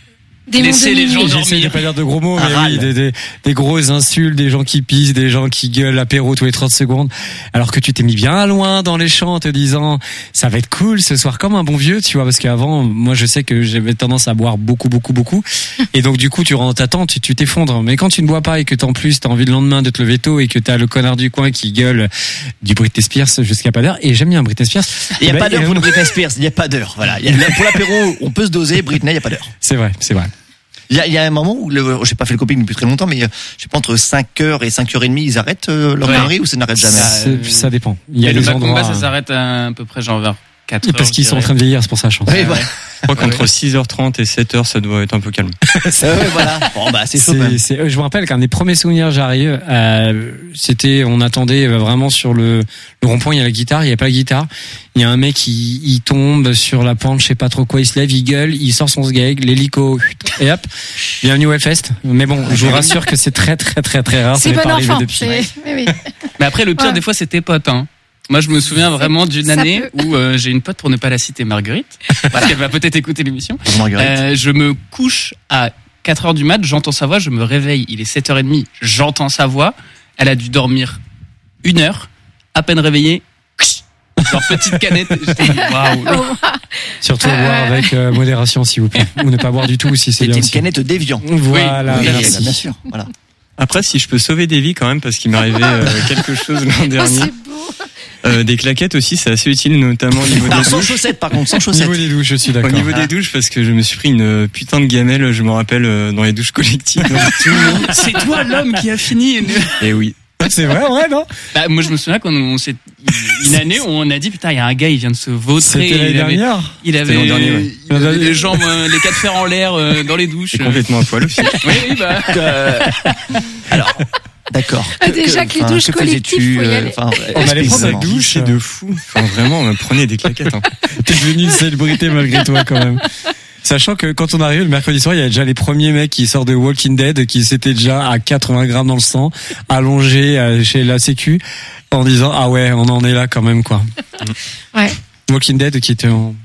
Des Laissez les gens J'essaie de dormir. pas dire de gros mots, Un mais râle. oui, des, des, des grosses insultes, des gens qui pissent, des gens qui gueulent l'apéro tous les trente secondes. Alors que tu t'es mis bien loin dans les champs en te disant, ça va être cool ce soir, comme un bon vieux, tu vois, parce qu'avant, moi, je sais que j'avais tendance à boire beaucoup, beaucoup, beaucoup. Et donc, du coup, tu rentres dans ta tente, tu, tu t'effondres. Mais quand tu ne bois pas et que t'en plus, t'as envie le lendemain de te lever tôt et que t'as le connard du coin qui gueule du Britney Spears jusqu'à pas d'heure. Et j'aime bien Britney Spears. Il n'y a Ben, pas d'heure et- pour le Britney Spears, il n'y a pas d'heure. Voilà. Il y a- Pour l'apéro, on peut se doser, Britney, il n'y a pas d'heure. C'est vrai, c'est vrai. Il y a, il y a un moment où, le, j'ai pas fait le coping depuis très longtemps, mais euh, je sais pas, entre cinq heures et cinq heures trente, ils arrêtent euh, leur Ouais. connerie ou ça n'arrête jamais? Ça, C'est- Ça dépend. Il y a Et le des Macumba, endroits. ça s'arrête à, à peu près genre vers quatre heures. Parce qu'ils sont en train de vieillir, c'est pour ça, je pense. Oui, voilà. Je crois qu'entre six heures trente et sept heures, ça doit être un peu calme. Euh, ouais, voilà. Bon, bah, c'est chaud, quand même. C'est, c'est, je me rappelle qu'un des premiers souvenirs j'arrive, euh, c'était, on attendait vraiment sur le, le rond-point, il y a la guitare, il y a pas la guitare. Il y a un mec, il, il tombe sur la pente, je sais pas trop quoi, il se lève, il gueule, il sort son sgeg, l'hélico, et hop, bienvenue au Hellfest. Mais bon, je vous rassure que c'est très très très très rare. ça C'est m'est bon pas arrivé enfant. depuis. C'est... Oui, oui. Mais après, le pire, Ouais. des fois, c'est tes potes, hein. Moi, je me souviens vraiment d'une Ça année peut. où euh, j'ai une pote, pour ne pas la citer, Marguerite, parce qu'elle va peut-être écouter l'émission. Marguerite. Euh, je me couche à quatre heures du mat, j'entends sa voix, je me réveille, il est sept heures trente, j'entends sa voix, elle a dû dormir une heure, à peine réveillée, genre petite canette, j'étais dit, waouh. Oh, Surtout à Ouais, boire ouais. avec euh, modération, s'il vous plaît. Ou ne pas boire du tout si c'est C'était bien une aussi. canette d'évian. Voilà, Oui, merci. bien sûr. Voilà. Après, si je peux sauver des vies quand même, parce qu'il m'est arrivé euh, quelque chose l'an oh, dernier. c'est beau. Euh, des claquettes aussi, c'est assez utile, notamment au niveau Alors, des sans douches. chaussettes, par contre, sans Au chaussettes. niveau des douches, je suis Au d'accord. niveau des douches, parce que je me suis pris une putain de gamelle, je me rappelle, euh, dans les douches collectives. Donc, tout le monde- C'est toi l'homme qui a fini. Et oui. C'est vrai, ouais, non? Bah, moi, je me souviens quand on s'est, une année où on a dit, putain, il y a un gars, il vient de se vautrer. C'était l'année il avait, dernière. il avait, l'an dernier, ouais. il avait les jambes, euh, les quatre fers en l'air, euh, dans les douches. C'est complètement à poil aussi. Oui, oui, bah. Euh, alors, d'accord. Ah, déjà que les enfin, douches que collectives, faisais-tu, faut y euh, aller. enfin, On allait prendre la explique-moi. douche. C'est de fou. Enfin, vraiment, euh, prenez des claquettes. Hein. T'es devenu une célébrité malgré toi quand même. Sachant que quand on arrive le mercredi soir, il y a déjà les premiers mecs qui sortent de Walking Dead, qui s'étaient déjà à quatre-vingts grammes dans le sang, allongés euh, chez la Sécu, en disant ah ouais, on en est là quand même quoi. Ouais. Walking Dead qui était en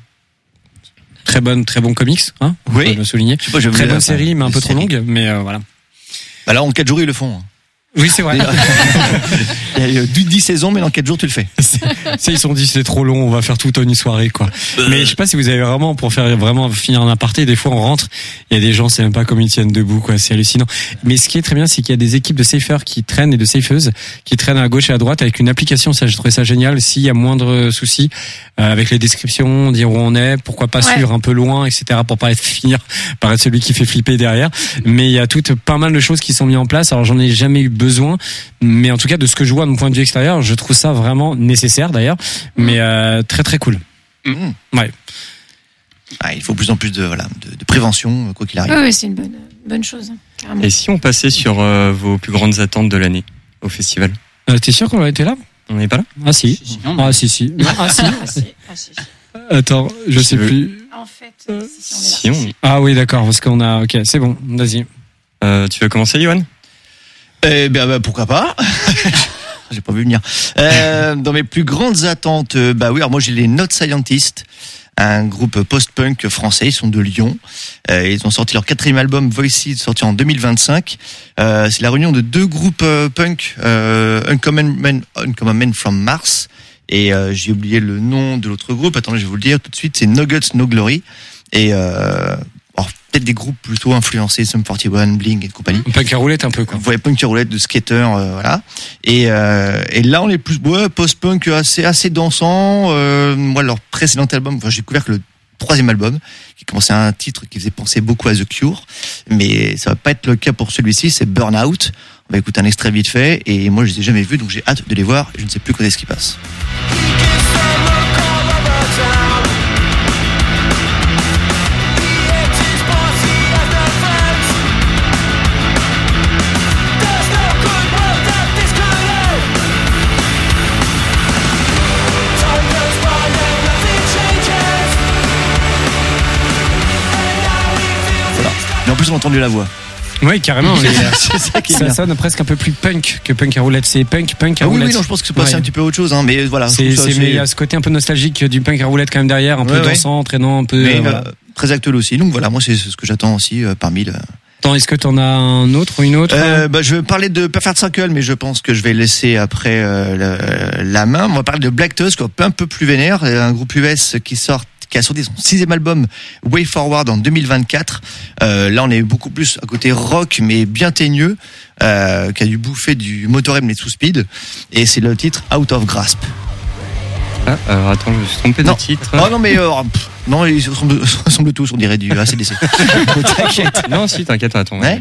très bonne, très bon comics, hein. On Oui. peut le souligner. Je sais pas, je Très voulais- bonne série, mais un peu trop série. longue, mais euh, voilà. Bah là, en quatre jours, ils le font. Oui, c'est vrai. Il y a eu dix saisons, mais dans quatre jours, tu le fais. C'est- c'est- ils se sont dit c'est trop long, on va faire tout en une soirée quoi. Mais je sais pas si vous avez vraiment pour faire vraiment finir un aparté, des fois on rentre, il y a des gens c'est même pas comme ils tiennent debout quoi, c'est hallucinant. Mais ce qui est très bien c'est qu'il y a des équipes de safeurs qui traînent et de safeuses qui traînent à gauche et à droite avec une application, ça j'ai trouvé ça génial, s'il y a moindre souci euh, avec les descriptions, dire où on est, pourquoi pas Ouais. suivre un peu loin, et cetera pour pas être finir par être celui qui fait flipper derrière. Mais il y a toutes pas mal de choses qui sont mises en place. Alors j'en ai jamais eu besoin, mais en tout cas de ce que je vois de mon point de vue extérieur, je trouve ça vraiment nécessaire d'ailleurs, mais euh, très très cool. Mmh. Ouais. Ah, il faut plus en plus de, voilà, de, de prévention, quoi qu'il arrive. Oui, oui, c'est une bonne, bonne chose. Carrément. Et si on passait sur euh, vos plus grandes attentes de l'année au festival? Euh, T'es sûr qu'on a été là? On n'est pas là? Ah si. Si, si, non, mais- Ah si si. Ah si. Ah, si, ah, si, si. Attends, je sais veux. plus. En fait, euh, si, si, on est là. Si on... Ah oui d'accord, parce qu'on a. Ok, c'est bon. Vas-y. Euh, tu veux commencer, Johan? Eh bien, bah, pourquoi pas. J'ai pas vu venir. Euh, dans mes plus grandes attentes, euh, bah oui, alors moi j'ai les Not Scientists, un groupe post-punk français, ils sont de Lyon. Euh, ils ont sorti leur quatrième album Voices, sorti en deux mille vingt-cinq. Euh, c'est la réunion de deux groupes euh, punk, euh, Uncommon Men, Uncommon Men from Mars, et euh, j'ai oublié le nom de l'autre groupe. Attendez, je vais vous le dire tout de suite. C'est No Guts, No Glory. Et euh, alors, peut-être des groupes plutôt influencés, Sum quarante et un, Bling et compagnie. Punk à roulette un peu quoi. Vous voyez punk roulette de skater, euh, voilà. Et, euh, et là, on est plus ouais, post-punk assez assez dansant. Euh, moi, leur précédent album, enfin, j'ai découvert que le troisième album, qui commençait à un titre qui faisait penser beaucoup à The Cure, mais ça va pas être le cas pour celui-ci. C'est Burnout. On va écouter un extrait vite fait. Et moi, je les ai jamais vus, donc j'ai hâte de les voir. Je ne sais plus quand est-ce qu'ils passent. Mais en plus, on a entendu la voix. Oui carrément. mais, euh, C'est ça qui est ça bien. sonne presque un peu plus punk que punk à roulette. C'est punk punk à Ah oui, roulette. oui, non, je pense que c'est passé Ouais. un petit peu autre chose, hein, mais voilà. je C'est, trouve ça c'est, mais il y assez- a ce côté un peu nostalgique du punk à roulette quand même derrière, un peu Ouais, ouais. dansant, entraînant, un peu. Mais, euh, voilà. euh, très actuel aussi. Donc voilà, moi c'est ce que j'attends aussi euh, parmi le. Attends, est-ce que t'en as un autre ou une autre? Euh, bah, je vais parler de Perfect Circle, mais je pense que je vais laisser après euh, la, la main. On va parler de Black Tusk, un peu plus vénère, un groupe U S qui sort, qui a sorti son sixième album Way Forward en deux mille vingt-quatre. Euh, là, on est beaucoup plus à côté rock, mais bien teigneux, euh, qui a dû bouffer du Motorhead mais sous speed. Et c'est le titre Out of Grasp. Ah, alors attends, je me suis trompé de Non. titre. Oh non mais euh, pff, non, ils ressemblent, ressemblent tous, on dirait du A C D C. T'inquiète. Non, si, t'inquiète, attends. Ouais.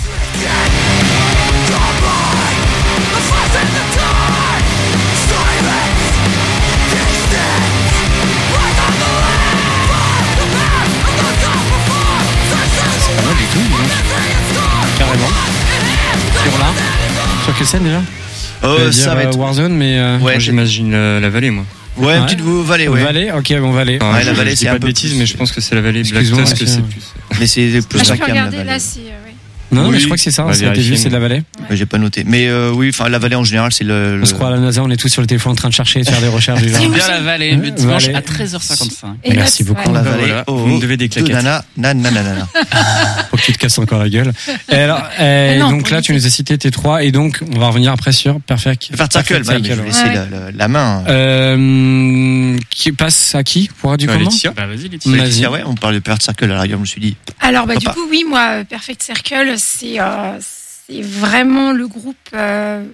C'est pas mal du tout, dis donc. Carrément. Sur là. Sur quelle scène déjà? Euh, J'allais dire, ça va euh, être. Warzone, mais. euh, Ouais, Moi, c'est- j'imagine la, la vallée, moi. Ouais, une Ouais. petite vallée, ouais. Vallée, ok, bon Vallée. Enfin, Ouais, je, la vallée, je c'est dis un pas de peu bêtises, plus- mais je pense que c'est la vallée Black Excuse-moi, Tusk, c'est- c'est plus. Mais c'est plus Ah, je la peux cam, la regarder vallée. là, c'est. euh, ouais. Non, mais Oui, je crois que c'est ça, on va ça a été vérifier, vu, c'est de la Vallée. Ouais, j'ai pas noté. Mais euh, oui, enfin la vallée en général, c'est le. On le... se croit à la NASA, on est tous sur le téléphone en train de chercher, de faire des recherches du genre. C'est où Bien la vallée, le Ouais, dimanche Vallée. à treize heures cinquante-cinq. Et Merci notes, beaucoup. ouais. la Bah vallée. voilà, Oh, vous me devez des de claquettes. nana, nanana. Faut que tu te casses encore la gueule. Et alors, euh, non, donc pour là, tu éviter. nous as cité tes trois, et donc, on va revenir après sur Perfect. Perfect Circle, Perfect ouais, mais je Circle, vais ouais. laisser Ouais. la, la, la main. Euh, qui passe à qui? Pour du Bah, comment? Laetitia. Bah vas-y, Laetitia. Vas-y. Laetitia, ouais, on parle de Perfect Circle à la rigueur, je me suis dit. Alors, bah, du Papa. coup, oui, moi, euh, Perfect Circle, c'est euh, c'est vraiment le groupe euh,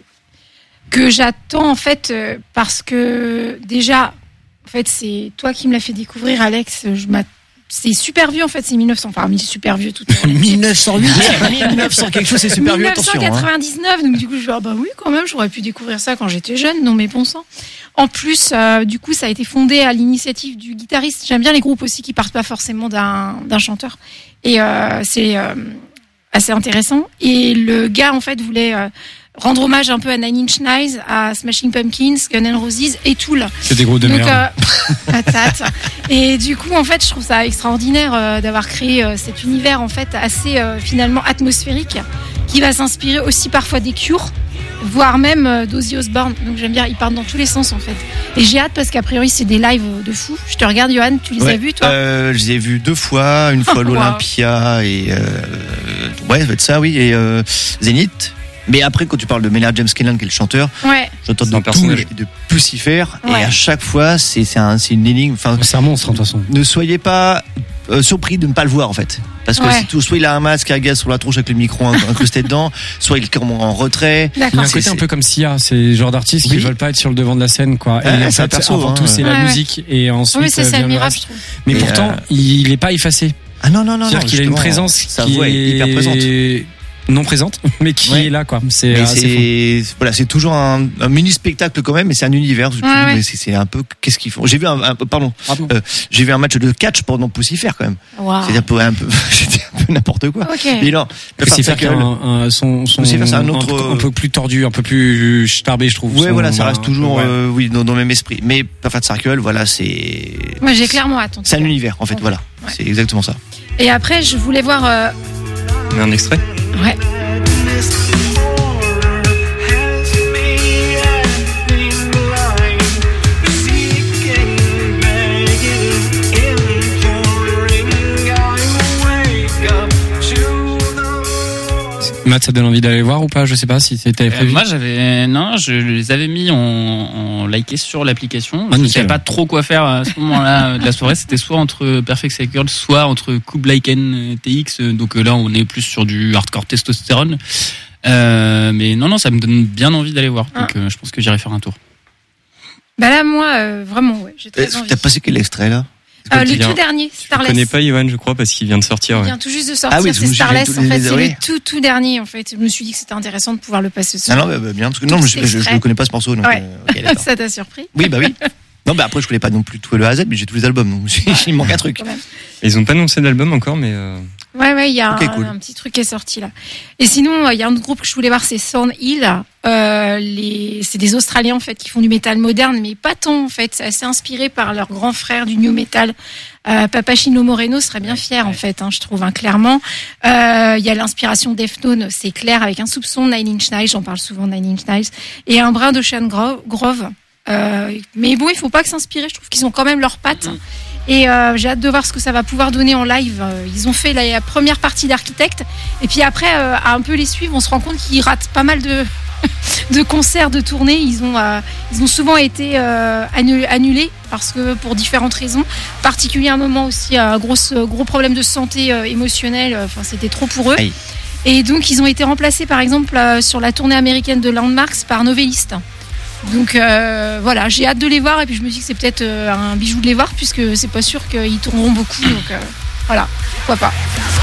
que j'attends, en fait, euh, parce que déjà, en fait, c'est toi qui me l'as fait découvrir, Alex. Je m'att- c'est super vieux, en fait, c'est mille neuf cents, enfin, super vieux tout le monde. mille neuf cent huit, mille neuf cents quelque chose, c'est super vieux, attention. Hein. mille neuf cent quatre-vingt-dix-neuf, donc du coup, je vais ah bah oui, quand même, j'aurais pu découvrir ça quand j'étais jeune, non mais bon sang. En plus, euh, du coup, ça a été fondé à l'initiative du guitariste. J'aime bien les groupes aussi qui partent pas forcément d'un d'un chanteur. Et euh, c'est euh, assez intéressant. Et le gars, en fait, voulait euh, rendre hommage un peu à Nine Inch Nails, à Smashing Pumpkins, Guns N' Roses et Tool. C'est des groupes de Donc, merde. euh, patate. Et du coup, en fait, je trouve ça extraordinaire euh, d'avoir créé euh, cet univers en fait assez euh, finalement atmosphérique, qui va s'inspirer aussi parfois des Cure, voire même euh, d'Ozzy Osbourne. Donc j'aime bien, ils partent dans tous les sens en fait. Et j'ai hâte parce qu'a priori c'est des lives de fou. Je te regarde, Johan, tu les Ouais, as vus toi? euh, Je les ai vus deux fois, une fois à Wow. l'Olympia et euh, ouais, ça va être ça, oui, et euh, Zénith. Mais après, quand tu parles de Maynard James Keenan, qui est le chanteur, Ouais. j'entends C'est de un tout personnage. et de plus y faire. Ouais. Et à chaque fois, c'est c'est un, c'est une énigme. Enfin, C'est un monstre, de toute façon. ne soyez pas euh, surpris de ne pas le voir en fait, parce que Ouais. c'est tout, soit il a un masque à gaz sur la tronche avec le micro incrusté dedans, soit il est en en retrait. Il y a D'accord. un C'est- côté un c'est- peu comme Sia, c'est le genre d'artistes qui Oui. veulent pas être sur le devant de la scène, quoi. Ouais, et en c'est un fait, perso, avant hein, tout, c'est ouais. la Ouais, musique, et ensuite, Oui, c'est euh, ça vient le admirable, reste. je trouve. Mais Et, pourtant, euh, il est pas effacé. Ah non non non, C'est-à-dire non, qu'il a une justement, présence sa qui voix est hyper présente. non présente, mais qui Ouais. est là, quoi. C'est Mais assez fou. c'est voilà, c'est toujours un, un mini spectacle quand même, mais c'est un univers. Tu- Ouais, ouais. mais c'est c'est un peu qu'est-ce qu'ils font. J'ai vu un, un pardon, Pardon. euh, j'ai vu un match de catch pendant Poussifère quand même. Waouh. C'est un peu un peu, c'était un peu n'importe quoi. Ok. Mais non, C'est Perfect faire Circle, un, un, son, son Lucifer, c'est un un, autre, truc euh, un peu plus tordu, un peu plus starbé, je trouve. ouais, Son- voilà, ça reste un toujours peu, ouais. euh, oui dans, dans le même esprit. Mais Perfect Circle, voilà, c'est Moi j'ai clairement hâte. en tout c'est un cas. univers en fait, Ouais. voilà. Ouais. C'est exactement ça. Et après, je voulais voir. euh, On met un extrait. Ouais. Matt, ça donne envie d'aller voir ou pas? Je sais pas si c'était Euh, prévu. moi j'avais non, je les avais mis en, en liké sur l'application. Ah, je ne nickel. savais pas trop quoi faire à ce moment-là de la soirée. C'était soit entre Perfect Circle, soit entre Kublai Khan T X. Donc euh, là, on est plus sur du hardcore testostérone. Euh, mais non, non, ça me donne bien envie d'aller voir. Donc euh, je pense que j'irai faire un tour. Bah là, moi, euh, vraiment, ouais, j'ai Euh, très envie. T'as passé quel extrait là? Euh, tu le viens- tout dernier, Je Starless. connais pas Ivan, je crois, parce qu'il vient de sortir. Il Ouais. vient tout juste de sortir, Ah oui, je c'est me suis fait Starless. tous En les- fait, c'est oui. le tout tout dernier. En fait, je me suis dit que c'était intéressant de pouvoir le passer ce Ah soir. non, bah, bah, bien parce que non, je, je, je, extrait. ne connais pas ce morceau. Donc, Ouais. euh, ok, d'accord. Ça t'a surpris? Oui, bah oui. Non, bah après, je connais pas non plus tout le A à Z, mais j'ai tous les albums, donc il me manque un truc. Quand même. Ils ont pas annoncé d'album encore, mais euh, Ouais, ouais, il y a Ok, un, cool. un petit truc qui est sorti là. Et sinon, euh, il y a un autre groupe que je voulais voir, c'est Thornhill. Euh, les, c'est des Australiens en fait qui font du métal moderne, mais pas tant en fait. C'est assez inspiré par leur grand frère du new metal. Euh, Papachino Moreno serait bien fier en fait, hein, je trouve hein, clairement. Euh, Il y a l'inspiration Deftones, c'est clair, avec un soupçon de Nine Inch Nails. J'en parle souvent de Nine Inch Nails et un brin d'Ocean Grove. Grove. Euh, mais bon, il faut pas que s'inspirer. Je trouve qu'ils ont quand même leurs pattes. Et euh, j'ai hâte de voir ce que ça va pouvoir donner en live. Euh, ils ont fait la, la première partie d'Architecte. Et puis après, euh, à un peu les suivre, on se rend compte qu'ils ratent pas mal de, de concerts, de tournées. Ils ont, euh, ils ont souvent été euh, annulés parce que pour différentes raisons. Particulièrement aussi un gros, gros problème de santé euh, émotionnelle. Enfin, c'était trop pour eux. Hey. Et donc, ils ont été remplacés, par exemple, euh, sur la tournée américaine de Landmarks par Novelist. Donc euh, voilà, j'ai hâte de les voir et puis je me dis que c'est peut-être euh, un bijou de les voir puisque c'est pas sûr qu'ils tourneront beaucoup. Donc euh, voilà, pourquoi pas.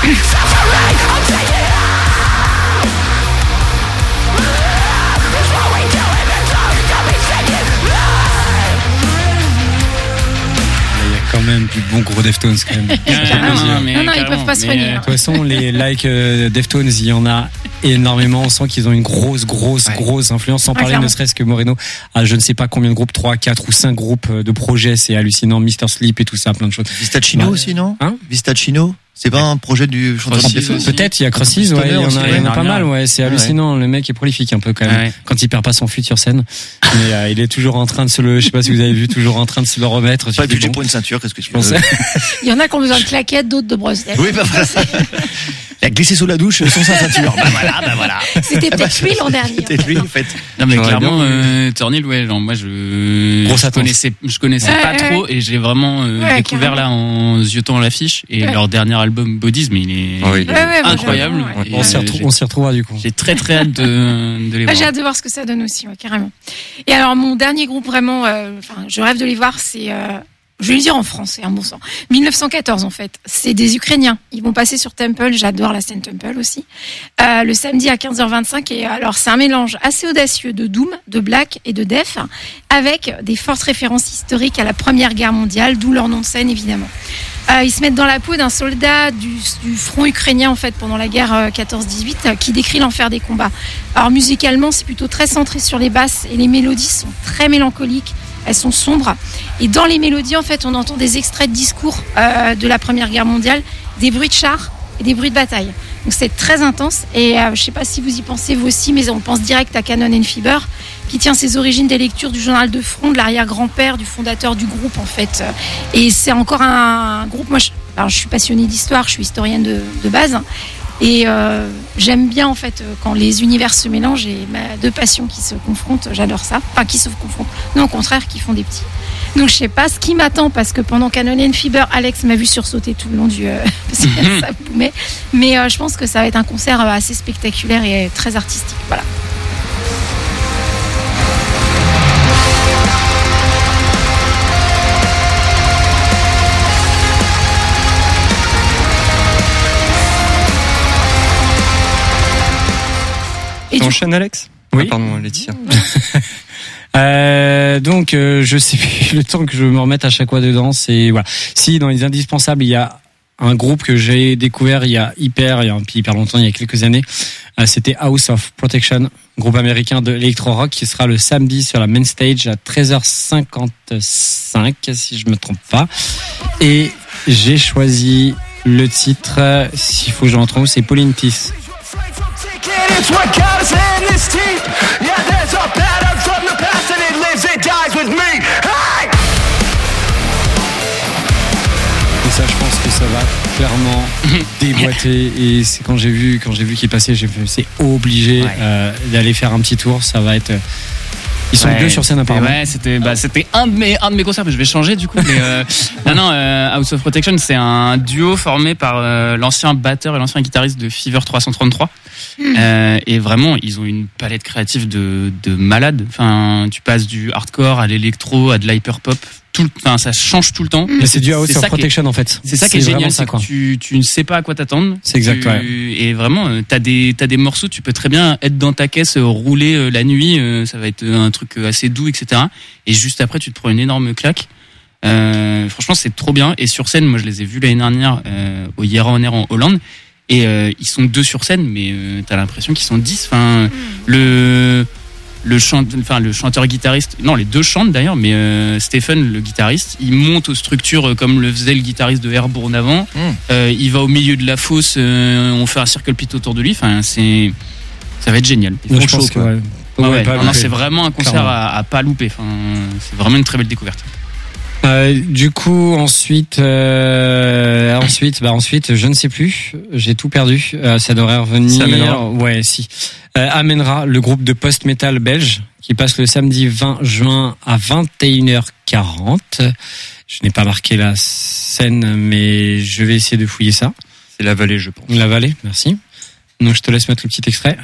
Quand même du bon gros Deftones quand même. non, non, mais non, non, ils peuvent pas se soigner. De toute façon, les likes euh, Deftones, il y en a énormément. On sent qu'ils ont une grosse, grosse, ouais. grosse influence. Sans ouais, parler clairement. Ne serait-ce que Moreno a je ne sais pas combien de groupes, trois, quatre ou cinq groupes de projets. C'est hallucinant. mister Sleep et tout ça, plein de choses. Vistachino bah, aussi, non hein Vistachino c'est pas un projet du chanteur de Deftones? Peut-être, il y a Crossis, ouais, il y en a, il y en a pas mal, ouais, c'est hallucinant. Ouais. Le mec est prolifique un peu quand même. Ouais. Quand il perd pas son fut sur scène. Mais euh, il est toujours en train de se le, je sais pas si vous avez vu, toujours en train de se le remettre. Pas budget pour une ceinture, qu'est-ce que tu penses? Il y en a qui ont besoin de claquettes, d'autres de brosses. Oui, bah voilà. Il a glissé sous la douche sans sa ceinture. Bah voilà, bah voilà. C'était peut-être lui l'an dernier. C'était lui, en fait. Non, mais clairement, euh, Tornil, ouais, genre, moi, je, je connaissais, je connaissais ouais, pas ouais. trop et j'ai vraiment euh, ouais, découvert carrément. Là en ziotant l'affiche et ouais. leur dernier album Bodies, mais il est, oh, il est ouais, ouais, incroyable. Ouais. On s'y retrouve, on s'y retrouvera du coup. J'ai très très hâte de, de les voir. J'ai hâte de voir ce que ça donne aussi, ouais, carrément. Et alors, mon dernier groupe vraiment, euh, enfin, je rêve de les voir, c'est, euh, je vais le dire en français, un bon sang. dix-neuf cent quatorze, en fait. C'est des Ukrainiens. Ils vont passer sur Temple. J'adore la scène Temple aussi. Euh, le samedi à quinze heures vingt-cinq. Et alors, c'est un mélange assez audacieux de Doom, de Black et de Death, avec des fortes références historiques à la Première Guerre mondiale, d'où leur nom de scène, évidemment. Euh, ils se mettent dans la peau d'un soldat du, du front ukrainien, en fait, pendant la guerre quatorze dix-huit, euh, qui décrit l'enfer des combats. Alors, musicalement, c'est plutôt très centré sur les basses et les mélodies sont très mélancoliques. Elles sont sombres. Et dans les mélodies, en fait, on entend des extraits de discours euh, de la Première Guerre mondiale, des bruits de chars et des bruits de bataille. Donc c'est très intense. Et euh, je ne sais pas si vous y pensez vous aussi, mais on pense direct à Cannon and Fever, qui tient ses origines des lectures du journal de front de l'arrière-grand-père du fondateur du groupe, en fait. Et c'est encore un, un groupe. Moi, je, alors, je suis passionnée d'histoire, je suis historienne de, de base. Et euh, j'aime bien en fait quand les univers se mélangent et bah, deux passions qui se confrontent, j'adore ça. Enfin, qui se confrontent, non au contraire, qui font des petits. Donc je sais pas ce qui m'attend parce que pendant Cannon and Fever, Alex m'a vu sursauter tout le long du euh, parce que ça boumait. Mais euh, je pense que ça va être un concert assez spectaculaire et très artistique. Voilà. T'enchaînes, Alex? Oui. Ah, pardon, Laetitia. euh, donc, euh, je sais plus le temps que je me remette à chaque fois dedans. C'est voilà. Si dans les indispensables, il y a un groupe que j'ai découvert il y a hyper, il y a hyper longtemps, il y a quelques années. Euh, c'était House of Protection, groupe américain de electro-rock qui sera le samedi sur la main stage à treize heures cinquante-cinq, si je me trompe pas. Et j'ai choisi le titre, s'il faut que je retrouve, c'est Pauline Tiss. It's what got us in this team. Yeah, there's a pattern from the past and it lives, it dies with me. Hey! Et ça, je pense que ça va clairement déboîter. Et c'est quand j'ai vu, quand j'ai vu qu'il passait, j'ai fait, c'est obligé ouais. euh, d'aller faire un petit tour. Ça va être. Ils sont ouais, deux sur scène apparemment. Ouais, c'était bah c'était un de mes un de mes concerts, mais je vais changer du coup. Mais euh, non non, euh, House of Protection, c'est un duo formé par euh, l'ancien batteur et l'ancien guitariste de Fever trois cent trente-trois. Mmh. Euh, et vraiment, ils ont une palette créative de de malade. Enfin, tu passes du hardcore à l'électro, à de l'hyper pop. Tout, enfin, ça change tout le temps. Mais c'est du House of Protection est, en fait. C'est ça qui est, est génial, c'est que tu, tu ne sais pas à quoi t'attendre. C'est exact. Tu, ouais. Et vraiment, t'as des, t'as des morceaux, tu peux très bien être dans ta caisse, rouler la nuit, ça va être un truc assez doux, et cetera. Et juste après, tu te prends une énorme claque. Euh, franchement, c'est trop bien. Et sur scène, moi, je les ai vus l'année dernière euh, au Yera On Air en Hollande. Et euh, ils sont deux sur scène, mais euh, t'as l'impression qu'ils sont dix. Enfin, mmh. le le chant, enfin le chanteur-guitariste, non, les deux chantent d'ailleurs, mais euh, Stephen, le guitariste, il monte aux structures comme le faisait le guitariste de Airborne avant. Mmh. Euh, il va au milieu de la fosse, euh, on fait un circle pit autour de lui. Enfin, c'est, ça va être génial. Moi, je pense que ouais. Ah ouais, non, non, c'est vraiment un concert à, à pas louper. Enfin, c'est vraiment une très belle découverte. Euh, du coup, ensuite, euh, ensuite, bah ensuite, je ne sais plus. J'ai tout perdu. Euh, ça devrait revenir. Ça amènera. Ouais, si. Euh, amènera le groupe de post-metal belge qui passe le samedi vingt juin à vingt et une heures quarante. Je n'ai pas marqué la scène, mais je vais essayer de fouiller ça. C'est La Vallée, je pense. La Vallée, merci. Donc je te laisse mettre le petit extrait.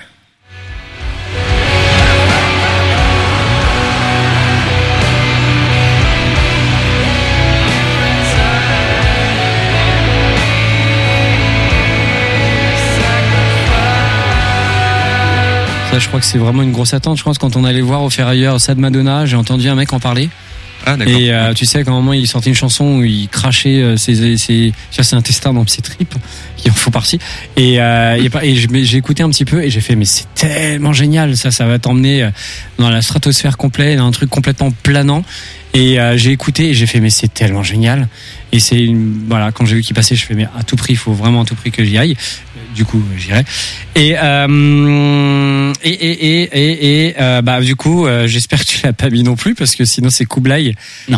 Ça, je crois que c'est vraiment une grosse attente. Je pense quand on allait voir au Ferrailleur Sad Madonna, j'ai entendu un mec en parler. Ah, d'accord. Et euh, tu sais, qu'à un moment, il sortait une chanson où il crachait euh, ses, ses, ses intestins dans ses tripes, qui en font partie. Et, euh, et, et j'ai écouté un petit peu et j'ai fait, mais c'est tellement génial, ça, ça va t'emmener dans la stratosphère complète, dans un truc complètement planant. Et euh, j'ai écouté et j'ai fait, mais c'est tellement génial. Et c'est une, voilà, quand j'ai vu qu'il passait, je fais, mais à tout prix, il faut vraiment à tout prix que j'y aille. Du coup, j'irai. Et, euh, et, et, et, et, et euh, bah, du coup, euh, j'espère que tu l'as pas mis non plus, parce que sinon c'est Kublai. Non.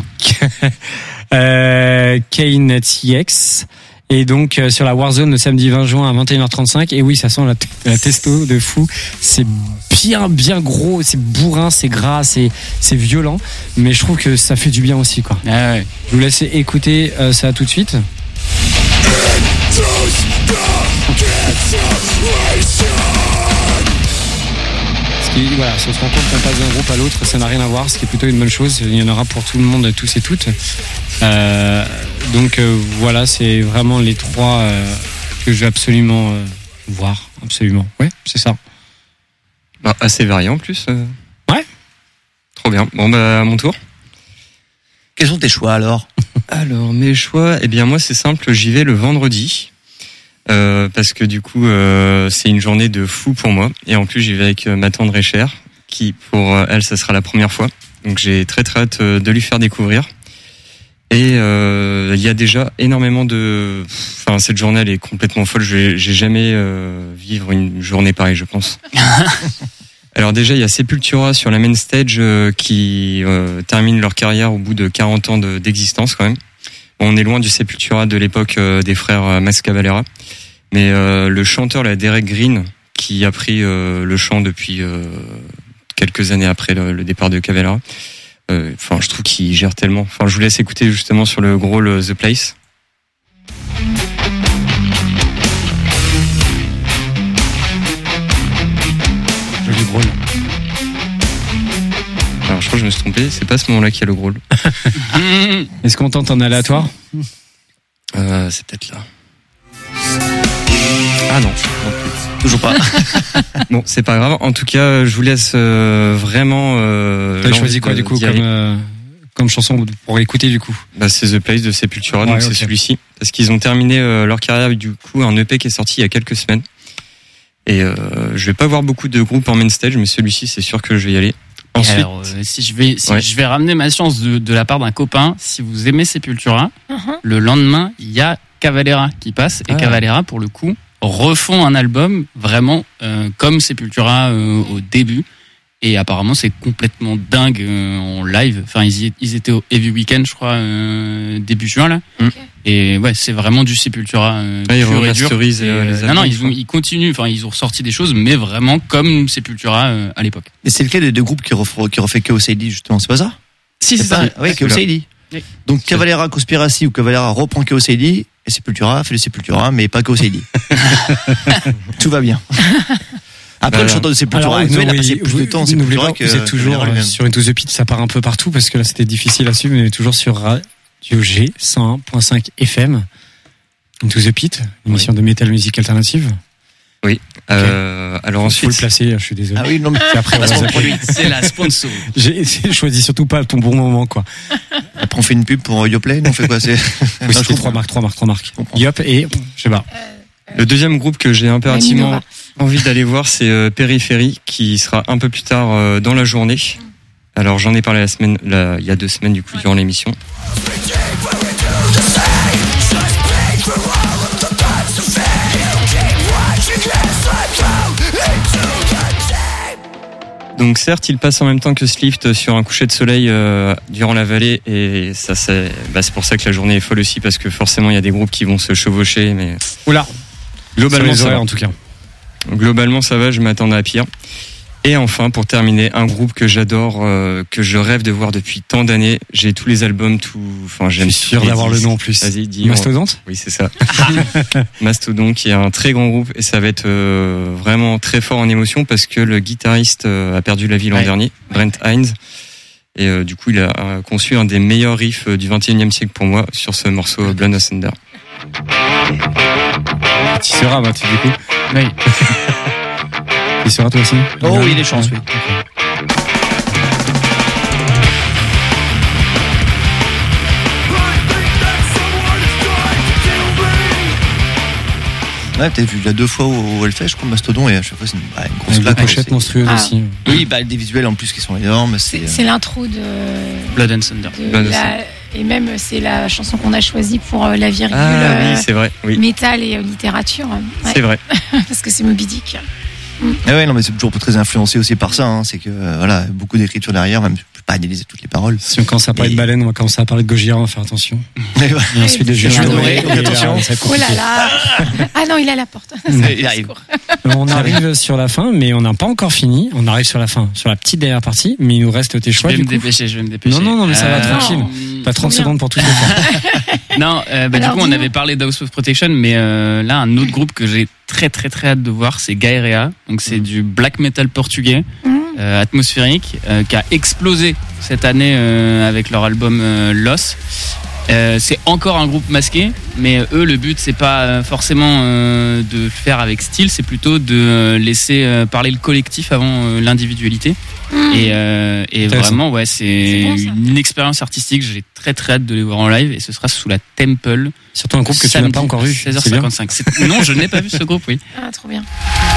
euh, Kane T X. Et donc, euh, sur la Warzone le samedi vingt juin à vingt et une heures trente-cinq. Et oui, ça sent la, la testo de fou. C'est bien, bien gros, c'est bourrin, c'est gras, c'est, c'est violent. Mais je trouve que ça fait du bien aussi, quoi. Ah ouais. Je vous laisse écouter euh, ça tout de suite. Ce qui, voilà, si on se rend compte qu'on passe d'un groupe à l'autre, ça n'a rien à voir, ce qui est plutôt une bonne chose. Il y en aura pour tout le monde, tous et toutes. Euh, donc euh, voilà, c'est vraiment les trois euh, que je vais absolument euh, voir, absolument. Ouais, c'est ça. Bah, assez varié en plus. Euh. Ouais. Trop bien. Bon, bah, à mon tour. Quels sont tes choix alors? Alors, mes choix, eh bien, moi, c'est simple, j'y vais le vendredi. Euh, parce que du coup, euh, c'est une journée de fou pour moi. Et en plus, j'y vais avec euh, ma tendre et chère, qui, pour euh, elle, ça sera la première fois. Donc, j'ai très très hâte euh, de lui faire découvrir. Et il euh, y a déjà énormément de... Enfin, cette journée, elle est complètement folle. Je vais, j'ai jamais euh, vivre une journée pareille, je pense. Alors déjà, il y a Sepultura sur la main stage euh, qui euh, termine leur carrière au bout de quarante ans de, d'existence quand même. Bon, on est loin du Sepultura de l'époque euh, des frères euh, Max Cavalera. Mais euh, le chanteur, là, Derek Green, qui a pris euh, le chant depuis euh, quelques années après le, le départ de Cavalera, euh, enfin, je trouve qu'il gère tellement. Enfin, je vous laisse écouter justement sur le gros le The Place. Joli growl. Alors, je crois que je me suis trompé. C'est pas à ce moment-là qu'il y a le growl. Est-ce qu'on tente en aléatoire? Euh, c'est peut-être là. Ah non, non plus. Toujours pas. Bon, c'est pas grave. En tout cas, je vous laisse euh, vraiment. Euh, T'as choisi quoi du coup comme, euh, comme chanson pour écouter du coup? Bah, c'est The Place de Sepultura, ouais, donc okay. C'est celui-ci. Parce qu'ils ont terminé euh, leur carrière avec du coup un E P qui est sorti il y a quelques semaines. Et euh, je vais pas voir beaucoup de groupes en main stage, mais celui-ci, c'est sûr que je vais y aller. Ensuite, alors, euh, si je vais, si ouais. je vais ramener ma chance de, de la part d'un copain, si vous aimez Sepultura, Uh-huh. le lendemain, il y a Cavalera qui passe, et Ah. Cavalera, pour le coup, refont un album vraiment euh, comme Sepultura euh, au début. Et apparemment, c'est complètement dingue euh, en live. Enfin, ils, y, ils étaient au Heavy Weekend, je crois, euh, début juin là. Mm. Et ouais, c'est vraiment du Sepultura. Euh, Ouais, ils pur et dur. remasterisent, Et, euh, les euh, albums, non, non, ils, quoi. ont, ils continuent. Enfin, ils ont ressorti des choses, mais vraiment comme Sepultura euh, à l'époque. Et c'est lequel des deux groupes qui refait, qui refait Chaos A D justement? C'est pas ça? Si, c'est pas, ça. Oui, Chaos A D. Oui. Donc Cavalera Conspiracy ou Cavalera reprend Chaos A D et Sepultura fait le Sepultura, mais pas Chaos A D. Tout va bien. Après, Voilà. le chanteur de Sepultura, Alors, il a oui, passé vous- plus de temps en n'oubliez Sepultura pas, que vous êtes toujours Cavalera euh, lui-même. sur Into the Pit, ça part un peu partout parce que là c'était difficile à suivre, mais toujours sur Radio G cent un virgule cinq F M. Into the Pit, émission de metal musique alternative. euh, alors Il faut ensuite, le placer, je suis désolé. Ah oui, non, mais C'est après, on va Placement de zapper. produit. C'est la sponsor. J'ai j'ai choisi surtout pas ton bon moment, quoi. Après, on fait une pub pour Yoplay, non, on fait quoi? C'est, Oui, Non, je c'était comprends. trois marques, trois marques, trois marques. comprends. Yop, et, je sais pas. le deuxième groupe que j'ai impérativement Nova. envie d'aller voir, c'est euh, Périphérie, qui sera un peu plus tard euh, dans la journée. Alors j'en ai parlé la semaine, la, il y a deux semaines du coup durant l'émission. Donc certes, il passe en même temps que Slift sur un coucher de soleil euh, durant la vallée, et ça c'est, bah, c'est pour ça que la journée est folle aussi, parce que forcément il y a des groupes qui vont se chevaucher, mais Oula. globalement Ça ça va en tout cas. Globalement ça va, je m'attendais à pire. Et enfin, pour terminer, un groupe que j'adore, euh, que je rêve de voir depuis tant d'années. J'ai tous les albums, tout. Enfin, j'aime. Je suis sûr d'avoir le nom en plus. Vas-y, dis. Mastodonte. Oui, c'est ça. Mastodonte, qui est un très grand groupe, et ça va être euh, vraiment très fort en émotion, parce que le guitariste euh, a perdu la vie l'an ouais. dernier, Brent Hines, et euh, du coup, il a euh, conçu un des meilleurs riffs du vingt et unième siècle pour moi sur ce morceau Blood Ascender. Tu seras, bah, tu du coup. Oui. Tu seras toi aussi. Oh oui, les chances, oui. Ouais, t'as vu, il y a deux fois au Hellfest, je crois, Mastodon, et à chaque fois, c'est une, bah, une grosse Avec la claque. pochette c'est- monstrueuse Ah. aussi. Oui, bah, des visuels en plus qui sont énormes. C'est, C'est, c'est l'intro de, Blood and Thunder. de Blood and la, et même c'est la chanson qu'on a choisie pour euh, la virgule Ah euh, oui, c'est vrai. Oui, métal et euh, littérature. Ouais, c'est vrai. parce que c'est Moby Dick. Ah ouais, non, mais c'est toujours très influencé aussi par ça, hein. C'est que, euh, voilà, beaucoup d'écriture derrière, même, je peux pas analyser toutes les paroles. Si on commence à parler de Et- baleine, on va commencer à parler de Gojira, on va faire attention. Mais ouais. Et ensuite de Oui, Julien c'est Doré. adoré, Et là, attention. ça va être Oh là compliqué. là. Ah non, il est à la porte. Il arrive. On arrive sur la fin, mais on n'a pas encore fini. On arrive sur la fin, sur la petite dernière partie, mais il nous reste tes Je choix. vais Du me coup. dépêcher, je vais me dépêcher. Non, non, non, mais ça va, tranquille. non. Pas trente Trop bien. secondes pour tout faire. Non, euh, bah, du Alors, coup, on dis-nous. avait parlé d'House of Protection, mais euh, là, un autre groupe que j'ai très, très, très hâte de voir, c'est Gaerea. Donc, c'est du black metal portugais, Mmh. euh, atmosphérique, euh, qui a explosé cette année euh, avec leur album euh, Loss. Euh, c'est encore un groupe masqué, mais eux, le but, c'est pas euh, forcément euh, de le faire avec style, c'est plutôt de euh, laisser euh, parler le collectif avant euh, l'individualité. Mmh. Et, euh, et Intéressant. vraiment, ouais, c'est, C'est bon, ça. une expérience artistique. J'ai très très hâte de les voir en live, et ce sera sous la Temple. Surtout un groupe que tu n'as samedi, pas encore vu. seize heures C'est bien. cinquante-cinq. C'est- Non, je n'ai pas vu ce groupe, oui. Ah, trop bien.